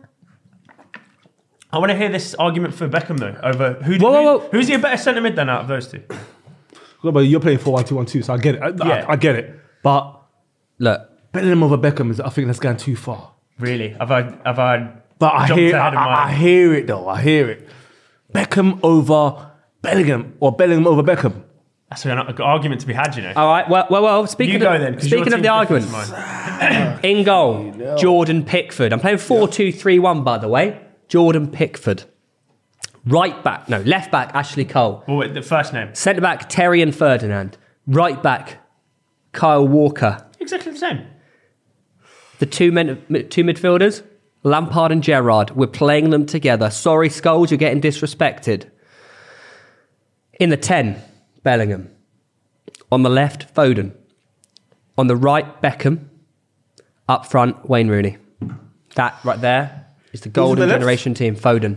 I want to hear this argument for Beckham though. Over Whoa. who's the better centre mid then out of those two? Well, but you're playing 4-1-2-1-2, so I get it. I get it. But Look, Bellingham over Beckham I think that's going too far. Really? Have I? But I jumped hear, ahead of mine? I hear it though. I hear it. Beckham over Bellingham or Bellingham over Beckham. That's an argument to be had, you know. all right. Well. You Speaking go of, then. 'cause your Speaking of team's the different arguments, to mine. in goal, Jordan Pickford. I'm playing 4-2-3-1, by the way. Jordan Pickford. Left back, Ashley Cole. Well, wait, the first name. Centre back, Terry and Ferdinand. Right back, Kyle Walker. Exactly the same. The two midfielders, Lampard and Gerrard. We're playing them together. Sorry, Scholes, you're getting disrespected. In the 10, Bellingham. On the left, Foden. On the right, Beckham. Up front, Wayne Rooney. That right there is the golden left? generation team, Foden.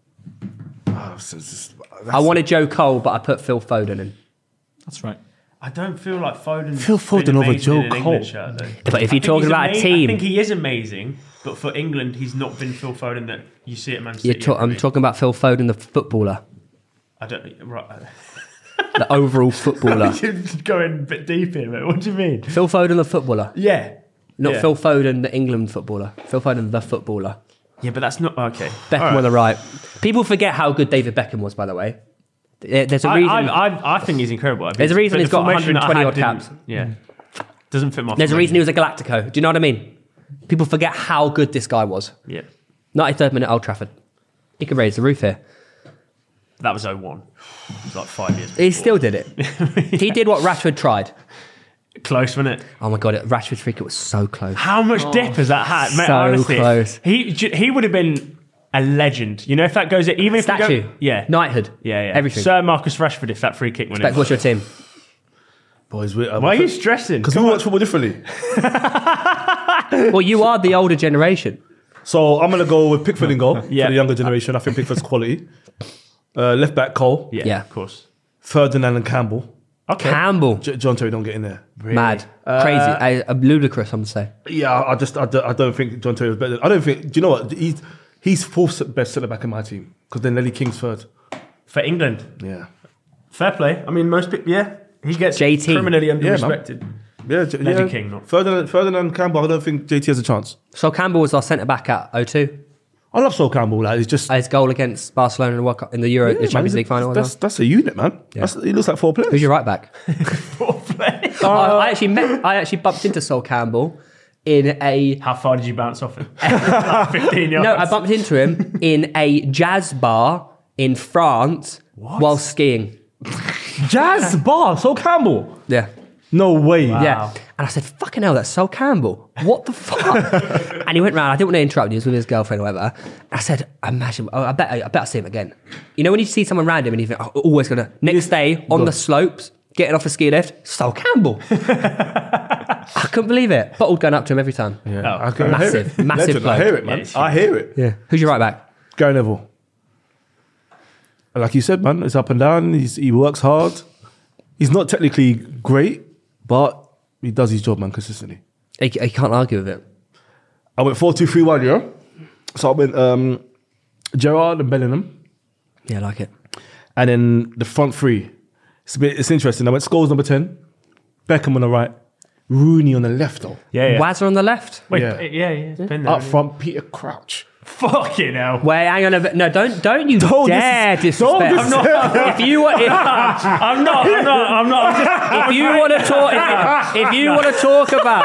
I wanted Joe Cole, but I put Phil Foden in. That's right. I don't feel like Foden's Phil been Foden over amazing Joe in an England Cole. shirt, though. But if you're I think talking he's about a I team, think he is amazing, but for England, he's not been Phil Foden that you see at Man City. I'm talking about Phil Foden, the footballer, I don't. Right. the overall footballer. You're going a bit deep here, mate. What do you mean? Phil Foden, the footballer. Yeah. Not Yeah. Phil Foden, the England footballer. Phil Foden, the footballer. Yeah, but that's not okay. Beckham All right. on the right. People forget how good David Beckham was, by the way. There's a reason. I think he's incredible. There's a reason But he's the got formation that I 120 had odd didn't- caps. Yeah. Doesn't fit my There's a formation. reason he was a Galactico. Do you know what I mean? People forget how good this guy was. Yeah. 93rd minute, Old Trafford. He could raise the roof here. That was 01. It was like 5 years He before. still did it. He did what Rashford tried. Close, wasn't it? Oh my God, Rashford's free kick was so close. How much dip has that had? Mate, So honestly, close. He would have been a legend. You know, if that goes, even if we Statue. go, yeah, Knighthood. yeah, Everything. Sir Marcus Rashford, if that free kick went in. What's your team? Boys, Why are you stressing? Because we watch football differently. Well, you are the older generation. So I'm going to go with Pickford in goal Yeah. for the younger generation. I think Pickford's quality. Left back Cole, Yeah. of course. Ferdinand and Campbell. Okay. Campbell. John Terry don't get in there. Mad. Crazy. Ludicrous, I'm going to say. Yeah, I don't think John Terry was better. I don't think. Do you know what? He's fourth best centre back in my team because then Nelly King's third. For England, Yeah. fair play. I mean, most people, yeah, he gets JT. criminally man. under-respected. Yeah, Nelly King, not. Ferdinand and Campbell. I don't think JT has a chance. So Campbell was our centre back at 02. I love Sol Campbell. Like, it's just His goal against Barcelona in the World Cup, in the Euro, the Champions League final. That's a unit, man. He looks like 4 players. Who's your right back? I actually bumped into Sol Campbell in a. How far did you bounce off him? Like 15 yards. No, I bumped into him in a jazz bar in France while skiing. Jazz bar, Sol Campbell. Yeah. No way. Yeah. And I said, fucking hell, that's Sol Campbell. What the fuck? And he went round. I didn't want to interrupt. He was with his girlfriend or whatever. I said, imagine, I bet I'll see him again. You know when you see someone random and you think, always going to... Next day, on the slopes, getting off a ski lift, Sol Campbell. I couldn't believe it. Bottled going up to him every time. Yeah. Massive Legend, bloke. I hear it, man. Yeah, I hear it. Yeah. Who's your right back? Gary Neville. Like you said, man, it's up and down. He works hard. He's not technically great, but he does his job, man, consistently. He can't argue with it. I went 4-2-3-1, you know? So I went Gerrard and Bellingham. Yeah, I like it. And then the front three. It's interesting. I went Scholes number 10, Beckham on the right, Rooney on the left, though. Yeah. Wazza on the left. Wait, Yeah. yeah. It's been there. Up front, Peter Crouch. Fucking hell. Wait, hang on a bit. No, don't you Don't dare disrespect. don't I'm not. If you want, I'm not. if you want to talk, if you want to talk about,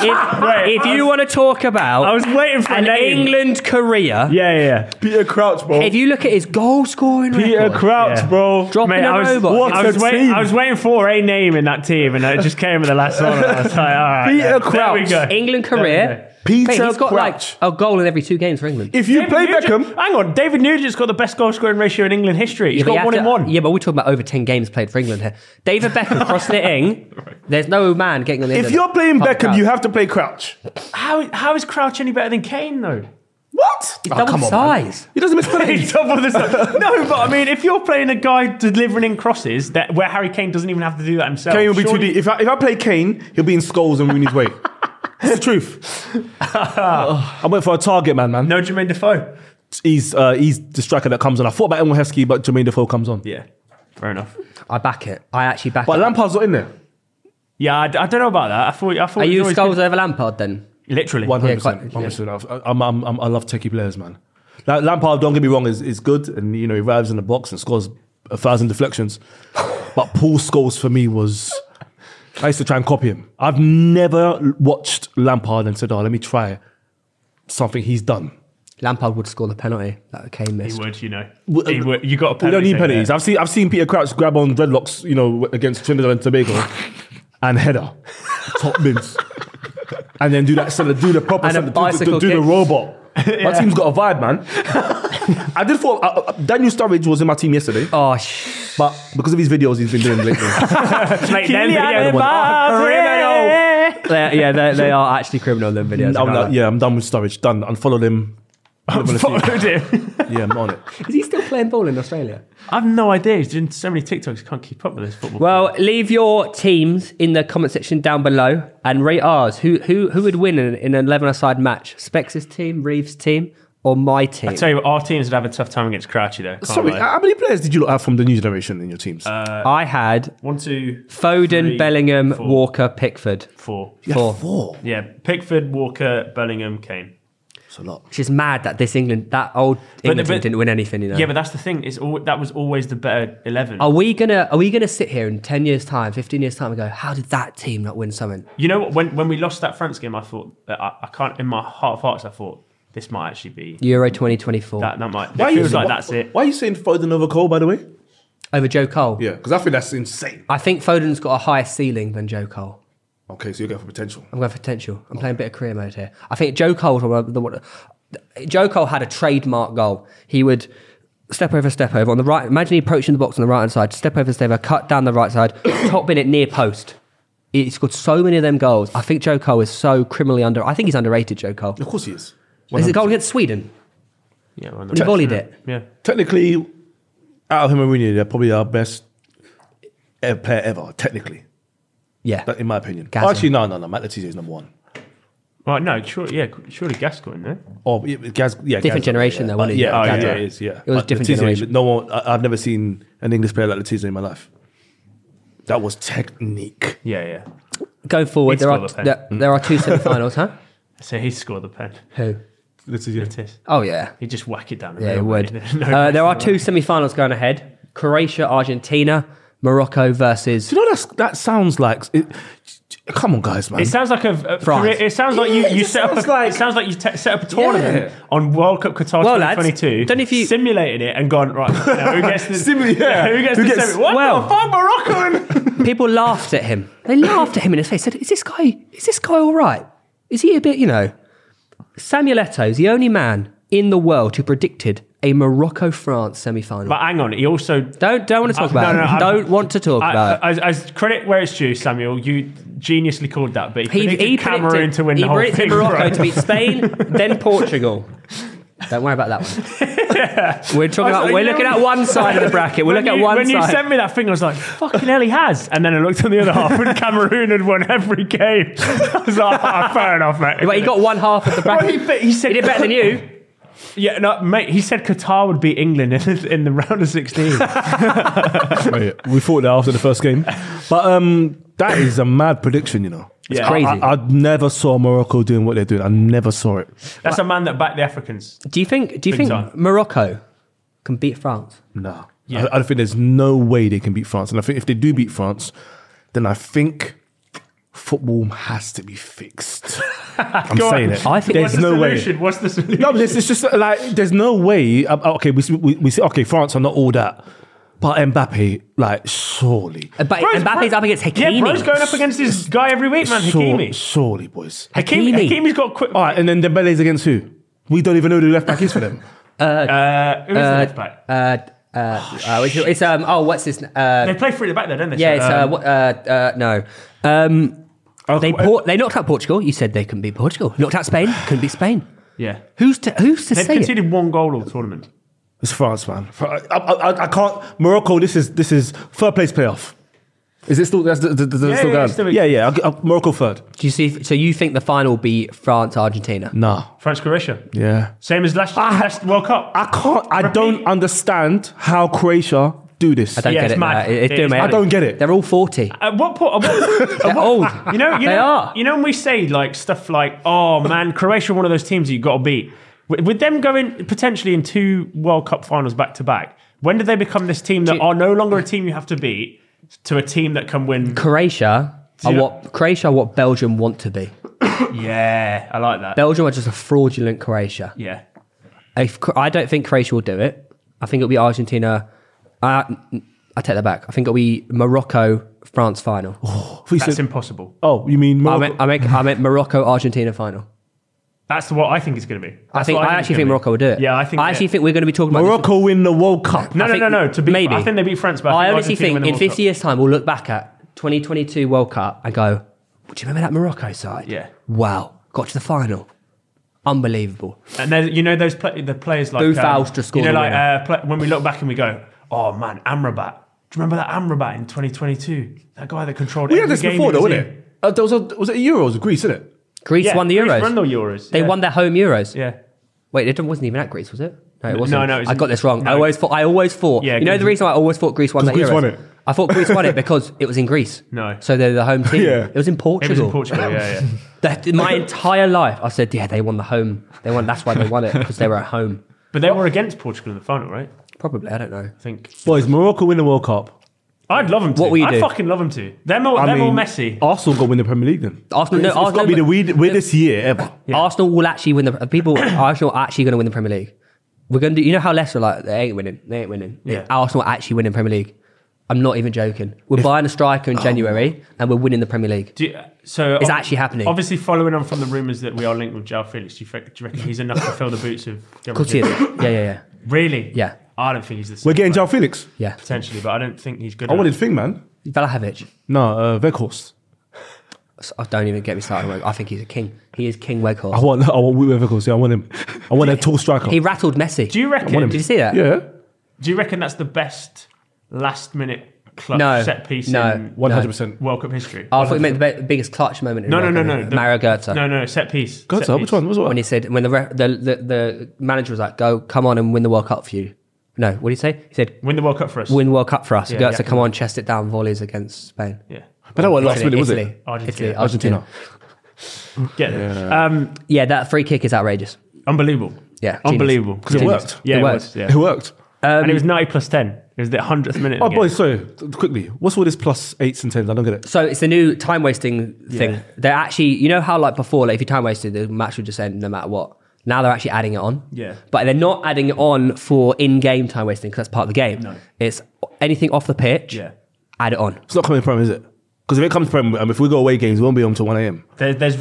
if you want to talk about, I was waiting for a an name. England career. Yeah. Peter Crouch, bro. If you look at his goal scoring Peter record, Crouch, Yeah. bro. dropping Mate, a robot. I was waiting for a name in that team, and it just came with the last one. And I was like, all right. Peter There we Crouch. go. England There we career. go. Peter Mate, he's got Crouch. like a goal in every 2 games for England. If you play Nugent- Beckham, hang on, David Nugent's got the best goal scoring ratio in England history. He's but you got have 1 to- in 1. Yeah, but we're talking about over 10 games played for England here. David Beckham crossing it in. There's no man getting on the end if of you're it. playing Top Beckham, Crouch. you have to play Crouch. How is Crouch any better than Kane though? What? He's double size. He doesn't miss He's penalties. top of the stuff. No, but I mean, if you're playing a guy delivering in crosses where Harry Kane doesn't even have to do that himself, Kane will be too surely- deep. If I play Kane, he'll be in Scholes and Rooney's way. It's the truth. I went for a target man. No Jermaine Defoe. He's the striker that comes on. I thought about Emil Heskey, but Jermaine Defoe comes on. Yeah, fair enough. I back it. I actually back But it. Lampard's not in there. Yeah, I don't know about that. I thought. Are it you was Scholes always over Lampard then? good. Literally. 100%. quite- 100%. I love techie players, man. Like, Lampard, don't get me wrong, is good, and you know he arrives in the box and scores 1,000 deflections. But Paul Scholes for me was. I used to try and copy him. I've never watched Lampard and said, "Oh, let me try something he's done." Lampard would score the penalty that Kane He missed. would, you know. He would. You got a We penalty. don't need take penalties. there. I've seen Peter Crouch grab on dreadlocks, you know, against Trinidad and Tobago, and header, top bins, and then do the proper And a do bicycle the kick. robot. My team's got a vibe, man. I did thought Daniel Sturridge was in my team yesterday, Oh, but because of his videos he's been doing lately, Mate, them Kylian videos- criminal. They are actually criminal, them videos. I'm done with Sturridge. Done. Unfollowed him. Followed him. Yeah, I'm on it. Is he still playing ball in Australia? I have no idea. He's doing so many TikToks. He can't keep up with this football. Well, leave your teams in the comment section down below and rate ours. Who would win in an 11-a-side match? Specs' team, Reeves' team, or my team? I tell you what, our teams would have a tough time against Crouchy though. Can't Sorry, lie. how many players did you have from the new generation in your teams? I had 1, 2, Foden, 3, Bellingham, 4. Walker, Pickford. 4. Four. Yeah, Pickford, Walker, Bellingham, Kane. It's a lot. Which is mad that that old England team but- didn't win anything, you know. Yeah, but that's the thing. That was always the better 11. Are we gonna sit here in 10 years' time, 15 years' time and go, how did that team not win something? You know what? When we lost that France game, I thought that I can't. In my heart of hearts, I thought this might actually be Euro 2024 that. That might. Why It are feels you, like that's it. Why are you saying Foden over Cole, by the way? over Joe Cole. Yeah, because I think that's insane. I think Foden's got a higher ceiling than Joe Cole. Okay, so you're going for potential. I'm going for potential. I'm playing a bit of career mode here. I think Joe Cole Joe Cole had a trademark goal. He would step over on the right. Imagine he approaching the box on the right hand side, step over, cut down the right side, top in it near post. He scored so many of them goals. I think Joe Cole is so criminally I think he's underrated, Joe Cole. Of course he is. Is it goal against Sweden? Yeah, well, He volleyed it. Yeah. Technically, out of him and Rooney, they're probably our best player ever, technically, Yeah. in my opinion. Gazza. Actually, no. Matt Letizia is number one. Well, no, surely Gascoigne, no? Oh, yeah, Different Gazza, generation though, wasn't he? Yeah, Oh, Gazza yeah. is, yeah. It was But different Letizia, generation. No one, I've never seen an English player like Letizia in my life. That was technique. Yeah. Going forward, He'd there score the pen. are 2 semi-finals, huh? So he scored the pen. Who? This is, yeah. It is. Oh yeah, He'd just whack it down. The yeah, it middle, would. mate. No There are question. two semi-finals going ahead: Croatia, Argentina, Morocco versus. Do you know that sounds like? Come on, guys, man. It sounds like a France. career, it sounds like you it set up. sounds like- It sounds like you set up a tournament Yeah. on World Cup Qatar Well, lads, 2022. don't know if you- simulated it and gone right. Now who gets the Yeah. Who gets Who the gets- semi? What well- the fuck, Morocco? People laughed at him. They laughed at him in his face. Said, "Is this guy all right? Is he a bit, Samuel Eto'o is the only man in the world who predicted a Morocco-France semi-final. But hang on, he also Don't want to talk No, about no, it. I'm- Don't want to talk about it. As credit where it's due, Samuel, you geniusly called that, but he predicted Cameroon predicted- to win the he whole predicted thing. Morocco right? to beat Spain, then Portugal. Don't worry about that one. We're talking about. We're looking at one side of the bracket. We're looking at one When you side. sent me that thing, I was like, fucking hell, he has. And then I looked on the other half and Cameroon had won every game. I was like, fair enough, mate. But he got one half of the bracket. Well, he said He did better than you. Yeah, no, mate. He said Qatar would beat England in the round of 16. We thought that after the first game, but that is a mad prediction, It's Yeah. crazy. I never saw Morocco doing what they're doing. I never saw it. That's a man that backed the Africans. Do you think time. Morocco can beat France? No, Yeah. I think there's no way they can beat France. And I think if they do beat France, then I think football has to be fixed. I'm Go saying on. it. I think- there's What's the no way. solution? What's the solution? No, but it's just like there's no way. Okay, we see. Okay, France are not all that, but Mbappe, like, surely, But Mbappe's up against Hakimi. Yeah, bro's going up against this guy every week, man. Hakimi. surely, boys. Hakimi. Hakimi's got quick. All right, and then Dembele's against who? We don't even know who the left back is for them. Who's the left back? What's this? They play through the back there, don't they? No. They knocked out Portugal. You said they couldn't beat Portugal. Knocked out Spain. Couldn't beat Spain. Yeah. Who's to They've say it? conceded one goal all tournament. It's France, man. I can't. Morocco. This is third place playoff. Is it still? That's still yeah, going. it's still- Yeah. Morocco third. Do you see? So you think the final will be France Argentina? Nah. France, Croatia. Yeah. Same as last World Cup. I can't. I don't understand how Croatia do this. I don't Yeah, get it's it. mad. It's It doing is my mad. I don't get it. They're all 40. At what point? They're old. You know, They are. You know when we say like stuff like, "Oh man, Croatia, are one of those teams that you got to beat." With them going potentially in 2 World Cup finals back to back, when did they become this team that are no longer a team you have to beat to a team that can win? Croatia are you- what Belgium want to be. Yeah, I like that. Belgium are just a fraudulent Croatia. Yeah, I don't think Croatia will do it. I think it'll be Argentina. I take that back. I think it'll be Morocco France final. that's impossible. Oh, you mean I Morocco? meant Morocco Argentina final. That's what I think it's going to be. I That's what actually it's think gonna be. Morocco will do it. Yeah, I think. I actually think we're going to be talking about Morocco win the World Cup. No. To be maybe. I think they beat France. But I think honestly Argentina think win the in World 50 Cup. years' time we'll look back at 2022 World Cup and go, do you remember that Morocco side? Yeah. Wow, got to the final. Unbelievable. And then those the players like Boufals to score You know, the like when we look back and we go, "Oh man, Amrabat." Do you remember that Amrabat in 2022? That guy that controlled. We had every this game before, he though, was wasn't in. it? Was it Euros? Greece, isn't it? Greece won the Greece Euros. won the Euros. They yeah. won their home Euros. Yeah. Wait, it wasn't even at Greece, was it? No, it wasn't. no, it was I got this wrong. no. I always thought. Yeah, you know Greece- the reason why I always thought Greece won that Greece Euros? won it. I thought Greece won it because it was in Greece. No. So they're the home team. Yeah. It was in Portugal. It was in Portugal. Yeah. My entire life, I said, yeah, they won the home. They won. That's why they won it because they were at home. But they were against Portugal in the final, right? Probably, I don't know. I think. Boys, Morocco win the World Cup. I'd love them to. What will you I'd do? fucking love them to. They're more Messi. Arsenal got to win the Premier League then. Arsenal, It's got to be the weirdest year ever. Arsenal will actually win the people. Arsenal are actually going to win the Premier League. We're going to do. You know how Leicester are like they ain't winning. They ain't winning. Yeah. Arsenal are actually winning Premier League. I'm not even joking. We're buying a striker in January and we're winning the Premier League. It's actually happening. Obviously, following on from the rumours that we are linked with Joao Felix, do you reckon he's enough to fill the boots of? Of course he is. Yeah. Really? Yeah. I don't think he's the same. We're getting Joao Felix. Yeah. Potentially, but I don't think he's good I enough. wanted Thing, man. Vlahovic. No, Weghorst. Don't even get me started. on Weghorst. I think he's a king. He is King Weghorst. I want Weghorst. Yeah, I want him. I want a tall striker. He rattled Messi. Do you reckon? Did you see that? Yeah. Do you reckon that's the best last-minute clutch No. set piece No. in 100%. World Cup history? Oh, I thought you meant the biggest clutch moment. In No. World Cup. Mario Götze. No, set piece. Götze, Set which piece. one? What's what? When he said when the manager was like, "Go, come on and win the World Cup for you." No, what did he say? He said, Win the World Cup for us. "Win the World Cup for us." Yeah, Götze, exactly. come on, chest it down, volleys against Spain. Yeah. But that wasn't last minute, was Italy, it? Argentina. Argentina. Get it. Yeah, that free kick is outrageous. Unbelievable. Yeah, genius. Unbelievable. Because it Genius. worked. Yeah, It it worked. was. Yeah. It worked. And it was 90 plus 10. It was the 100th minute. Oh, of the boy, game. sorry. Quickly. What's all this plus 8s and 10s? I don't get it. So it's the new time wasting thing. Yeah. They're actually, you know how like before, like if you time wasted, the match would just end no matter what. Now they're actually adding it on. Yeah. But they're not adding it on for in-game time wasting because that's part of the game. No. It's anything off the pitch. Yeah. Add it on. It's not coming Prem, is it? Because if it comes Prem, if we go away games, we won't be on until 1 a.m. There's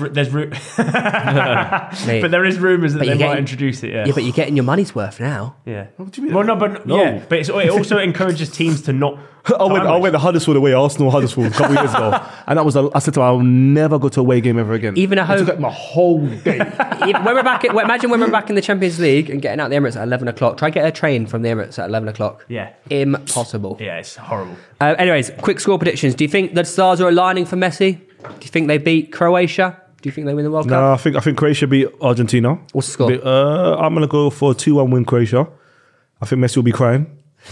Mate. but there is rumours that But they you're might getting- introduce it. Yeah. Yeah, but you're getting your money's worth now. Yeah. What do you mean? Well, no, but No. yeah, but it also encourages teams to not. I went the Huddersfield away, Arsenal Huddersfield a couple of years ago, and that was. I said to him, I'll never go to a away game ever again. Even at It took home- up my whole day. When we're back, imagine when we're back in the Champions League and getting out the Emirates at 11 o'clock. Try get a train from the Emirates at 11 o'clock. Yeah. Impossible. Yeah, it's horrible. Anyways, quick score predictions. Do you think the stars are aligning for Messi? Do you think they beat Croatia? Do you think they win the World Cup? No, I think Croatia beat Argentina. What's the score? I'm gonna go for a 2-1 win Croatia. I think Messi will be crying.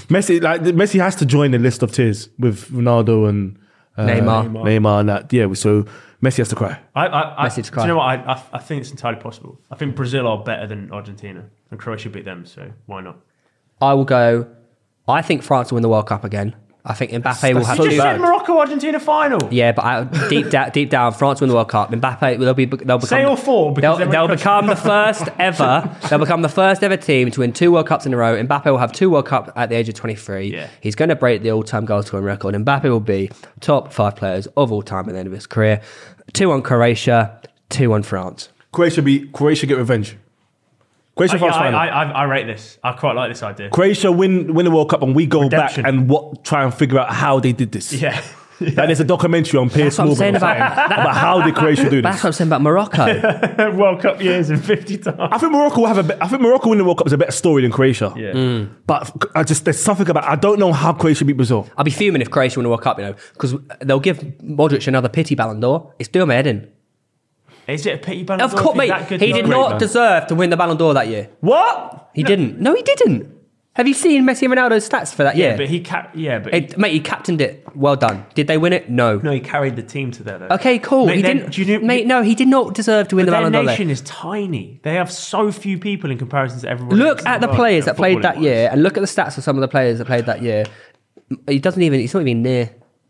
Messi has to join the list of tears with Ronaldo and Neymar and that. Yeah, so Messi has to cry. Messi to cry. Do you know what? I think it's entirely possible. I think Brazil are better than Argentina, and Croatia beat them. So why not? I will go. I think France will win the World Cup again. I think Mbappe will have You just two. said Morocco Argentina final. Yeah, but deep down, France win the World Cup. Mbappe, they'll become. Say all four because They'll become the first ever. They'll become the first ever team to win 2 World Cups in a row. Mbappe will have 2 World Cups at the age of 23. Yeah. He's going to break the all-time goal scoring record. Mbappe will be top 5 players of all time at the end of his career. 2 on Croatia, 2 on France. Croatia get revenge. Croatia France final. I rate this. I quite like this idea. Croatia win the World Cup and we go Redemption. back and try and figure out how they did this. Yeah. And there's a documentary on Piers That's what I'm saying Morgan about how did Croatia do That's this. what I'm saying about Morocco. World Cup years and 50 times. I think Morocco winning the World Cup is a better story than Croatia. Yeah. But there's something about I don't know how Croatia beat Brazil. I'll be fuming if Croatia win the World Cup, because they'll give Modric another pity Ballon d'Or. It's doing my head in. Is it a pity Ballon Of d'Or course, if he's mate. that good? He did Great, not man. deserve to win the Ballon d'Or that year. What? He didn't. No, he didn't. Have you seen Messi and Ronaldo's stats for that Yeah, year? but he Mate, he captained it. Well done. Did they win it? No. he carried the team to there though. Okay, cool. Mate, he then, didn't. do you know- mate, no, he did not deserve to win the Their Ballon d'Or. nation is tiny. They have so few people in comparison to everyone. Look else in at the world, players that played that footballing-wise. year, and look at the stats of some of the players that played that year. He's not even near.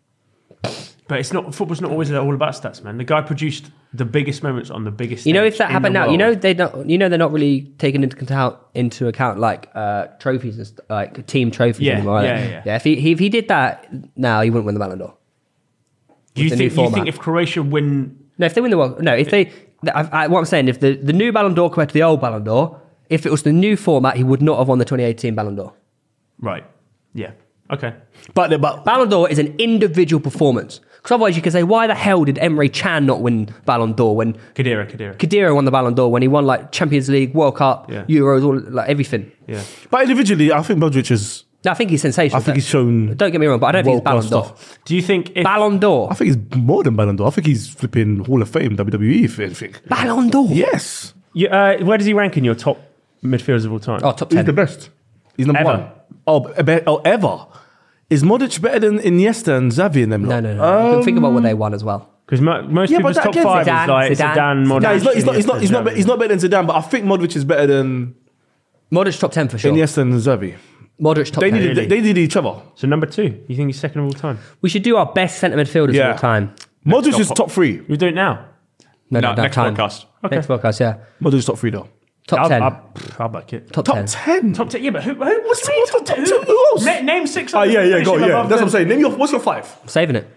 But it's not. Football's not always all about stats, man. The guy produced the biggest moments on the biggest. You know, stage if that in happened the now, world. they're not really taking into account like trophies and like team trophies Yeah, anymore. are they? yeah. If he did that now, he wouldn't win the Ballon d'Or. Do you the new think format. if Croatia win? No, if they win the World, no, if they, what I'm saying, if the new Ballon d'Or compared to the old Ballon d'Or, if it was the new format, he would not have won the 2018 Ballon d'Or. Right. Yeah. Okay. But Ballon d'Or is an individual performance. Because otherwise you could say, why the hell did Emre Can not win Ballon d'Or when Khedira. Khedira won the Ballon d'Or, when he won like Champions League, World Cup, Yeah. Euros, all like everything. Yeah. But individually, I think Modric is. No, I think he's sensational. I think he's shown. Don't get me wrong, but I don't think he's Ballon world-class d'Or. stuff. Do you think if Ballon d'Or. I think he's more than Ballon d'Or. I think he's flipping Hall of Fame, WWE, if anything. Ballon d'Or. Yes. where does he rank in your top midfielders of all time? Oh, top He's 10. the best. He's number Ever. one. Ever. Is Modric better than Iniesta and Xavi and them? No, lot? no, no. You can think about what they won as well. Because most Yeah, people's but top that- five Zidane, is like Zidane. Zidane, Modric. No, he's not Iniesta, he's not better than Zidane, but I think Modric is better than Modric top 10 for sure. Iniesta and Xavi. Modric top They 10. needed each other. So number 2, you think he's second of all time? We should do our best centre midfielders Yeah. of all time. Modric is top 3. We do it now. No, next time. podcast. Next podcast, yeah. Modric is top 3 though. Top 10. I'll back it. top Top 10. 10. Top 10. Yeah, but what's the top 10? Who else? Name 6. Oh, yeah, go, finish him yeah. above That's what I'm them. saying. What's your 5? I'm saving it.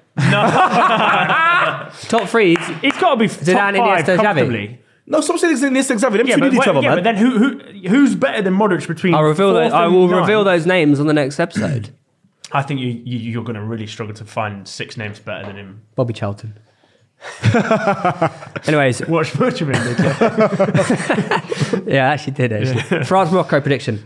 Top 3. It's got to be Zidane, top 5 Iniesta, Xavi. comfortably. No, stop saying Iniesta and Xavi. Them Yeah, two but, need each other, man. but then who's better than Modric between? I will reveal those. those names on the next episode. I think you're going to really struggle to find 6 names better than him. Bobby Charlton. Anyways, What do you mean? yeah, I actually did actually. France Morocco prediction.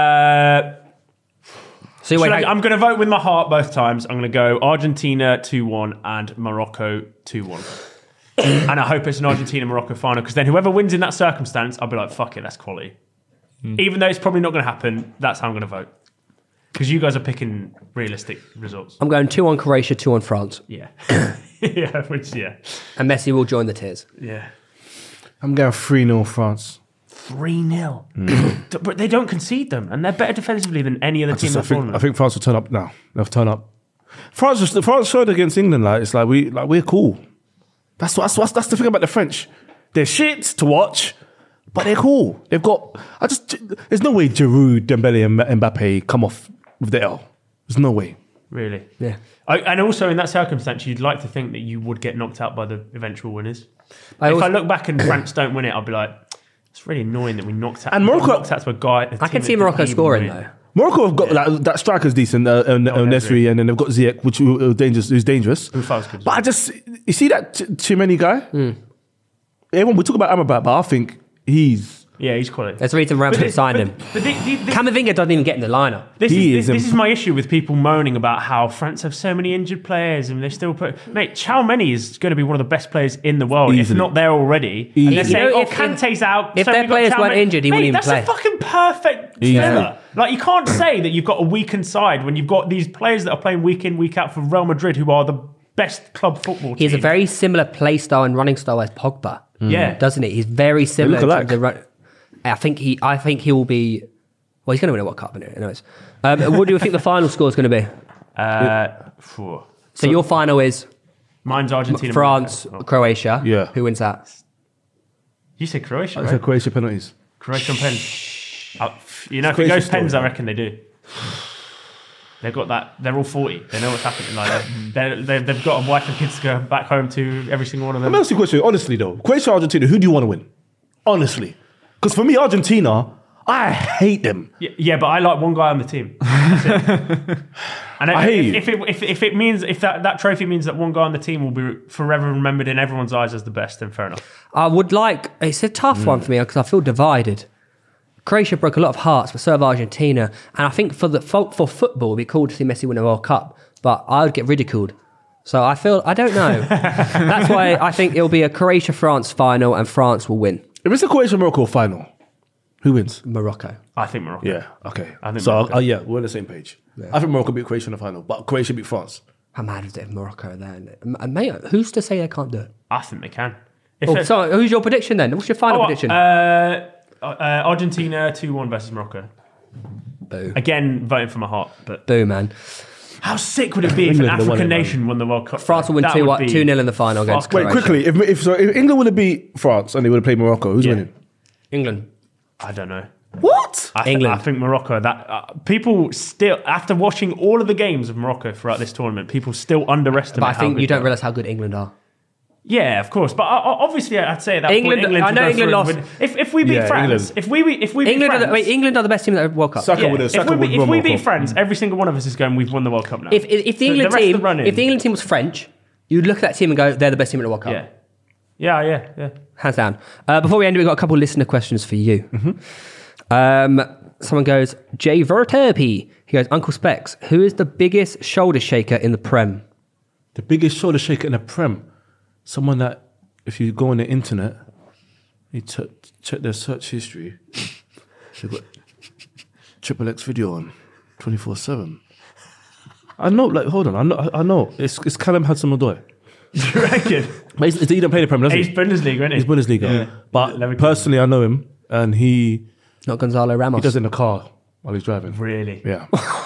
So you wait, I'm going to vote with my heart both times. I'm going to go Argentina 2-1 and Morocco 2-1. And I hope it's an Argentina-Morocco final, because then whoever wins in that circumstance, I'll be like, fuck it, that's quality. Even though it's probably not going to happen, that's how I'm going to vote. Because you guys are picking realistic results. I'm going 2 on Croatia, 2 on France, Yeah. yeah. and Messi will join the tears. Yeah. I'm going 3-0 France. 3-0. But they don't concede them, and they're better defensively than any other team in the tournament. I think France will turn up now. They'll turn up. France showed against England. It's like we're cool. That's the thing about the French. They're shit to watch, but they're cool. They've got. There's no way Giroud, Dembele, and Mbappe come off with the L. There's no way. Really? Yeah. And also in that circumstance, you'd like to think that you would get knocked out by the eventual winners. If I look back and France don't win it, I'll be like, it's really annoying that we knocked out. And Morocco, knocked out to a guy. I can see Morocco scoring though. Morocco have got that striker's decent, Nesri, and then they've got Ziyech, which is dangerous. But I just, you see that Chimeni guy? Everyone, we talk about Amrabat, but I think he's quality. There's a reason Ramsey signed him. Camavinga doesn't even get in the lineup. This is my issue with people moaning about how France have so many injured players and they still put... Mate, Tchouaméni is going to be one of the best players in the world, if not there already. And they're saying, Kante's out. If their players weren't injured, he wouldn't even play. That's a fucking perfect filler. Like, you can't say that you've got a weakened side when you've got these players that are playing week in, week out for Real Madrid, who are the best club football team. He has a very similar play style and running style as Pogba. Yeah. Doesn't he? He's very similar. I think he will be... Well, he's going to win a World Cup, anyways. What do you think the final score is going to be? So your final is... Mine's Argentina. France, Croatia. Yeah. Who wins that? You said Croatia, I right? said Croatia penalties. Croatian pens. If it goes pens, I reckon they do. They've got that. They're all 40. They know what's happening. Like they've got a wife and kids to go back home to. Every single one of them. Let me ask you a question. Honestly, though, Croatia, Argentina, who do you want to win? Honestly, because for me, Argentina, I hate them. Yeah, but I like one guy on the team. And I hate you. If it means that trophy means that one guy on the team will be forever remembered in everyone's eyes as the best, then fair enough. I would like... It's a tough one for me because I feel divided. Croatia broke a lot of hearts, but so have Argentina. And I think for football, it'd be cool to see Messi win a World Cup, but I would get ridiculed. So I don't know. That's why I think it'll be a Croatia-France final and France will win. If it's a Croatia-Morocco final, who wins? Morocco. I think Morocco. Yeah, okay. I think so, Morocco. we're on the same page. Yeah. I think Morocco beat Croatia in the final, but Croatia beat France. How mad is it if Morocco there? Mate, who's to say they can't do it? I think they can. So who's your prediction then? What's your final prediction? Argentina 2-1 versus Morocco. Boo. Again, voting for my heart. But boo, man. how sick would it be if an African nation won the World Cup? France will win 2-0 in the final against Croatia. Wait, quickly, if England would have beat France and they would have played Morocco, who's winning? England. I don't know. What? England. I think Morocco. People still, after watching all of the games of Morocco throughout this tournament, people still underestimate. But I think you don't realise how good England are. Yeah, of course. But obviously, I'd say at that point, England. I know England lost. If we beat France, if we beat France, England are the best team at the World Cup. If we beat France, every single one of us is going, we've won the World Cup now. If the England team was French, you'd look at that team and go, they're the best team at the World Cup. Yeah. Hands down. Before we end, we've got a couple of listener questions for you. Someone goes, Jay Verterpi. He goes, Uncle Specs, who is the biggest shoulder shaker in the Prem? The biggest shoulder shaker in the Prem? Someone that, if you go on the internet, you check their search history, they've got Triple X video on 24/7. I know, hold on, I know. It's Callum Hudson-Odoi. You reckon? But he don't play the Prem, does he? He's Bundesliga, isn't he? He's Bundesliga. Yeah. But personally, I know him, and he... Not Gonzalo Ramos. He does it in the car while he's driving. Really? Yeah.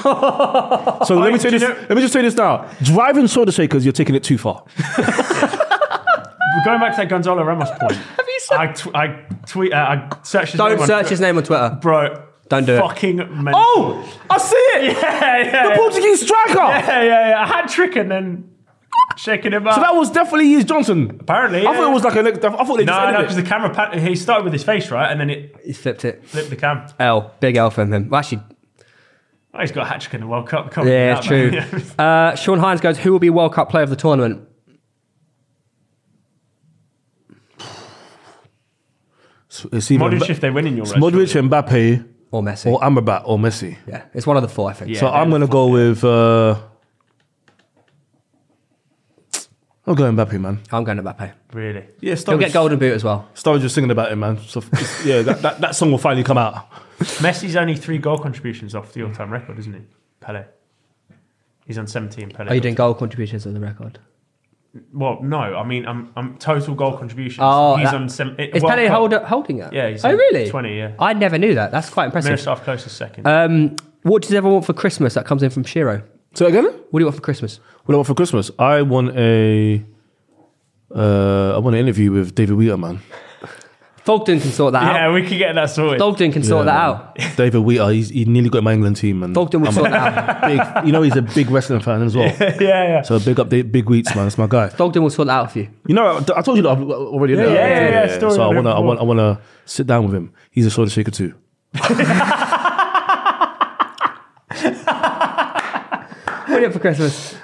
So let me just say this now. Driving shoulder shakers, you're taking it too far. Going back to that Gonzalo Ramos point. Have you seen? I searched his name. Don't search his name on Twitter. Bro. Don't do it. Fucking mental. Oh! I see it! Yeah. The Portuguese striker! Yeah. A hat trick and then shaking him up. So that was definitely Hughes Johnson. Apparently, I thought it was like I thought they just No, because the camera, he started with his face, right? And then he flipped it. Flipped the cam. Big L from him. Well, actually... Oh, he's got a hat trick in the World Cup. Yeah, it's true. Sean Hines goes, who will be World Cup player of the tournament? It's either Modric if they win in your race. Modric, Mbappe, or Messi, or Amrabat, or Messi. Yeah, it's one of the four, I think. Yeah, so I'm going to go with. I'll go Mbappe, man. I'm going to Mbappe. Really? Yeah, he'll get golden boot as well. Started just singing about him, man. So yeah, that song will finally come out. Messi's only 3 goal contributions off the all-time record, isn't he? Pele. He's on 17. Pele. Are you doing goal contributions on the record? Well, no. I mean, I'm total goal contributions. Oh, he's that- on. Is Pele holding it? Yeah, he's oh, on really? 20, yeah. I never knew that. That's quite impressive. Miroslav Klose is second. What does everyone want for Christmas? That comes in from Shiro. So again, What do you want for Christmas? what I want for Christmas? I want an interview with David Wheater, man. Fogden can sort that Yeah, out. we can get that sorted. Fogden can sort that out. David Wheater, he nearly got my England team, man. Fogden will sort that out. Big, he's a big wrestling fan as well. yeah. So big up Big Wheats, man. That's my guy. Fogden will sort that out for you. You know, I told you that I've already. Yeah. Story So on him I before. want to sit down with him. He's a shoulder shaker too. What do you want for Christmas?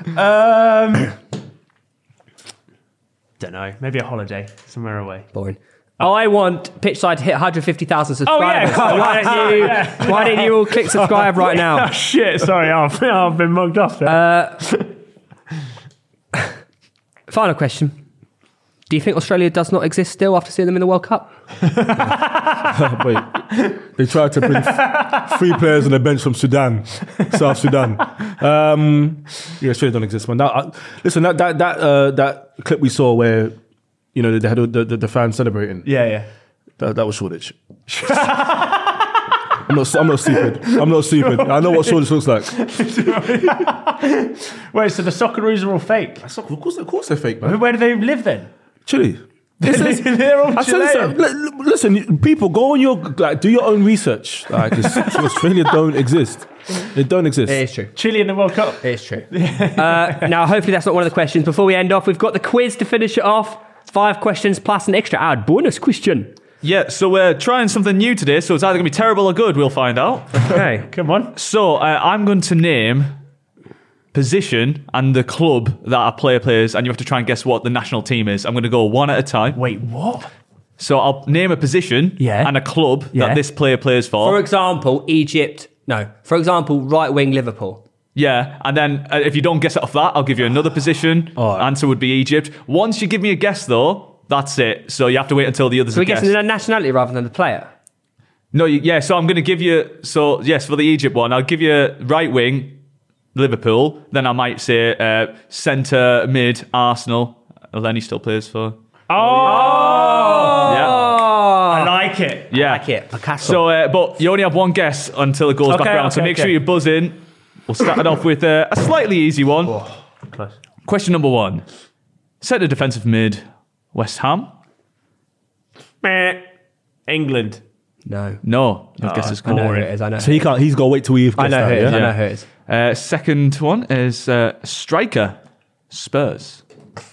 Don't know. Maybe a holiday somewhere away. Boring. I want Pitchside to hit 150,000 subscribers. yeah. So why don't you all click subscribe right now? Oh shit! Sorry, I've been mugged off. Final question. Do you think Australia does not exist still after seeing them in the World Cup? Wait, they tried to bring 3 players on the bench from Sudan, South Sudan. Yeah, Australia don't exist, man. Listen, that clip we saw where they had the fans celebrating. Yeah. That was Shoreditch. I'm not stupid. I'm not stupid. I know what Shoreditch looks like. Wait, so the Socceroos are all fake? Of course they're fake, man. Where do they live then? Chile. They're all I said this, Chilean. listen, people, go on do your own research. Australia don't exist. They don't exist. It is true. Chile in the World Cup. It is true. Now, hopefully that's not one of the questions. Before we end off, we've got the quiz to finish it off. 5 questions plus an extra hour bonus question. Yeah, so we're trying something new today, so it's either going to be terrible or good, we'll find out. Okay. Come on. So I'm going to name position and the club that our player plays, and you have to try and guess what the national team is. I'm going to go one at a time. Wait, what? So I'll name a position and a club that this player plays for. For example, For example, right wing Liverpool. Yeah, and then if you don't guess it off that, I'll give you another position. Answer would be Egypt. Once you give me a guess, though, that's it. So you have to wait until the others So we're have guessed. guessing the nationality rather than the player. No, so I'm going to give you... So, yes, for the Egypt one, I'll give you right wing, Liverpool. Then I might say centre, mid, Arsenal. Lenny still plays for... Oh! Yeah. I like it. Yeah. Like it. Picasso. So, but you only have one guess until it goes back around. So make sure you buzz in. We'll start it off with a slightly easy one. Close. Question number 1. Centre defensive mid, West Ham. Meh. England. No. No. Your guess is I know who correct. it is. I know. So he's got to wait till we've I know who it is. yeah? I know who it is. Second one is striker, Spurs.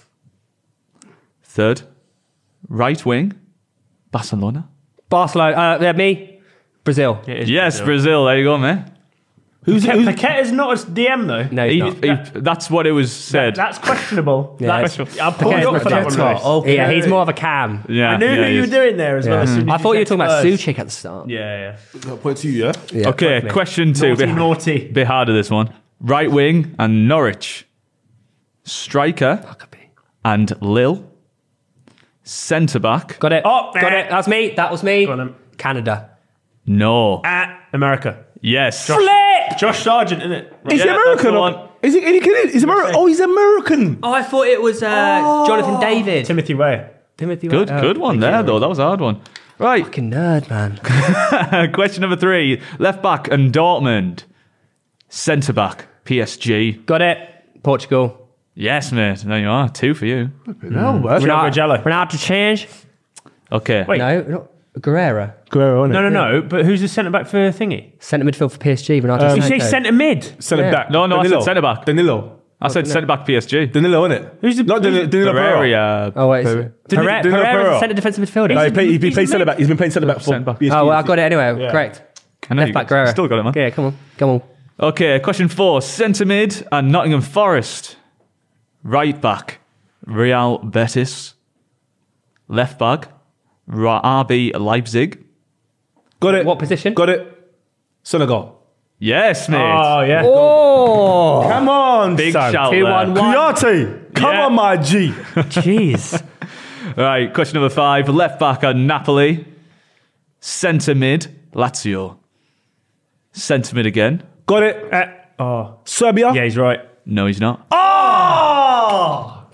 Third, right wing, Barcelona. Barcelona. Me. Brazil. It is Yes, Brazil. There you go, man. Paqueta's not a DM though. No, he's not. That's what it was said. That's questionable. Yeah, That's, it's- I'll pull you up for that one. Lewis. Okay. Yeah, he's more of a cam. Yeah, I knew who you were doing there as well. As soon as I thought you were talking about Spurs. Suchik at the start. Yeah. Point to you, yeah? Okay, fuck me. question 2. Naughty. Bit harder this one. Right wing and Norwich. Striker and Lille. Centre back. Got it. Oh, Got it. That's me. That was me. Go on then. Canada. No. America. Yes. Josh Sargent, isn't it? Is he Yeah, American? that's the Or, one. is he Canadian? He's American. Oh, he's American. Oh, I thought it was Jonathan David. Timothy Way. Timothy. Good one there, though. That was a hard one. Right. Fucking nerd, man. Question number 3. Left back and Dortmund. Centre back, PSG. Got it. Portugal. Yes, mate. There you are. 2 for you. No, man. Ronaldo. to change. Okay. Wait. No, not Guerrero. Guerrero, isn't it? No. But who's the centre back for Thingy? Centre midfield for PSG. Ronaldo. You say centre mid. Send Yeah. it back. No, I Danilo. said centre back. Danilo. I said centre back PSG. Danilo, isn't it? Who's the- Not Danilo Pereira. Pereira. Oh wait, Danilo Pereira's Pereira. a centre defensive midfielder. No, he he's plays a centre mid. back. He's been playing centre back for Centre back. PSG. Oh well, I got it anyway. Yeah. Correct. I know Left you back Guerrero. still got it, man. Yeah, come on. Okay, question 4. Centre mid and Nottingham Forest. Right back, Real Betis. Left back, RB Leipzig. Got it. What position? Got it. Senegal. Yes, mate. Oh, yeah. Oh, Come on, Big son. shout 2-1-1. there. Kuyate. Come Yeah. on, my G. Jeez. Right, question number 5. Left back at Napoli. Centre mid, Lazio. Centre mid again. Got it. Oh. Serbia. Yeah, he's right. No, he's not. Oh!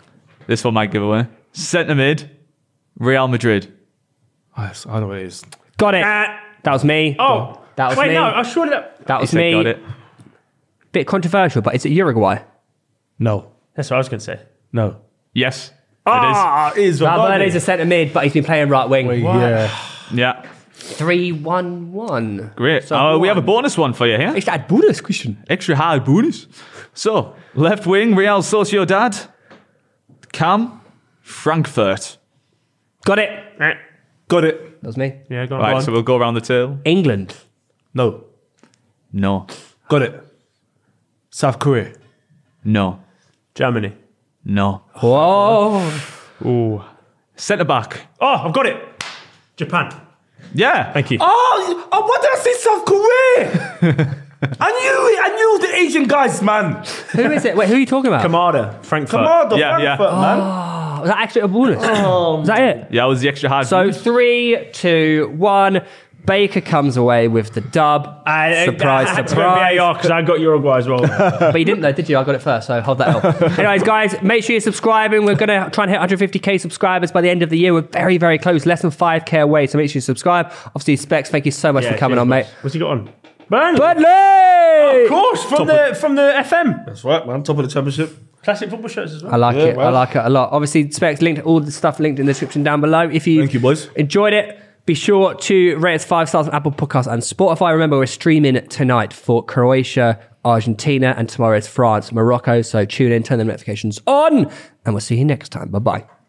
This one might give away. Centre mid, Real Madrid. I know what it is. Got it. That was me. Oh, That was wait, me. no, I sure that. That He was said me. got it. Bit controversial, but is it Uruguay? No. That's what I was going to say. No. Yes, It is. Valverde's a centre mid, but he's been playing right wing. Yeah. it is. Yeah, 3-1-1. great. So We have a one. bonus one for you here. Is that bonus question? Extra hard bonus. So, left wing, Real Sociedad. Cam, Frankfurt. Got it. Got it. That was me. Yeah, go on. Right, so we'll go around the table. England. No. No. Got it. South Korea. No. Germany. No. Whoa. Ooh. Centre back. Oh, I've got it. Japan. Yeah. Thank you. Oh, why did I say South Korea? I knew the Asian guys, man. Who is it? Wait, who are you talking about? Kamada, Frankfurt. Come on, the Yeah, yeah. Frankfurt, man. Oh, was that actually a bonus? Was that it? Yeah, it was the extra hard So bonus. 3, 2, 1. Baker comes away with the dub. Surprise, surprise. because I got Uruguay as well. But you didn't though, did you? I got it first, so hold that up. Anyways, guys, make sure you're subscribing. We're going to try and hit 150k subscribers by the end of the year. We're very, very close. Less than 5k away, so make sure you subscribe. Obviously, Specs, thank you so much for coming on, mate. What's he got on? Burnley. Burnley! Of course, from the FM. That's right, man. Top of the championship. Classic football shirts as well. I like it. man. I like it a lot. Obviously, Specs linked, all the stuff linked in the description down below. If you Thank you, boys. enjoyed it, be sure to rate us 5 stars on Apple Podcasts and Spotify. Remember, we're streaming tonight for Croatia, Argentina, and tomorrow is France, Morocco. So tune in, turn the notifications on, and we'll see you next time. Bye-bye.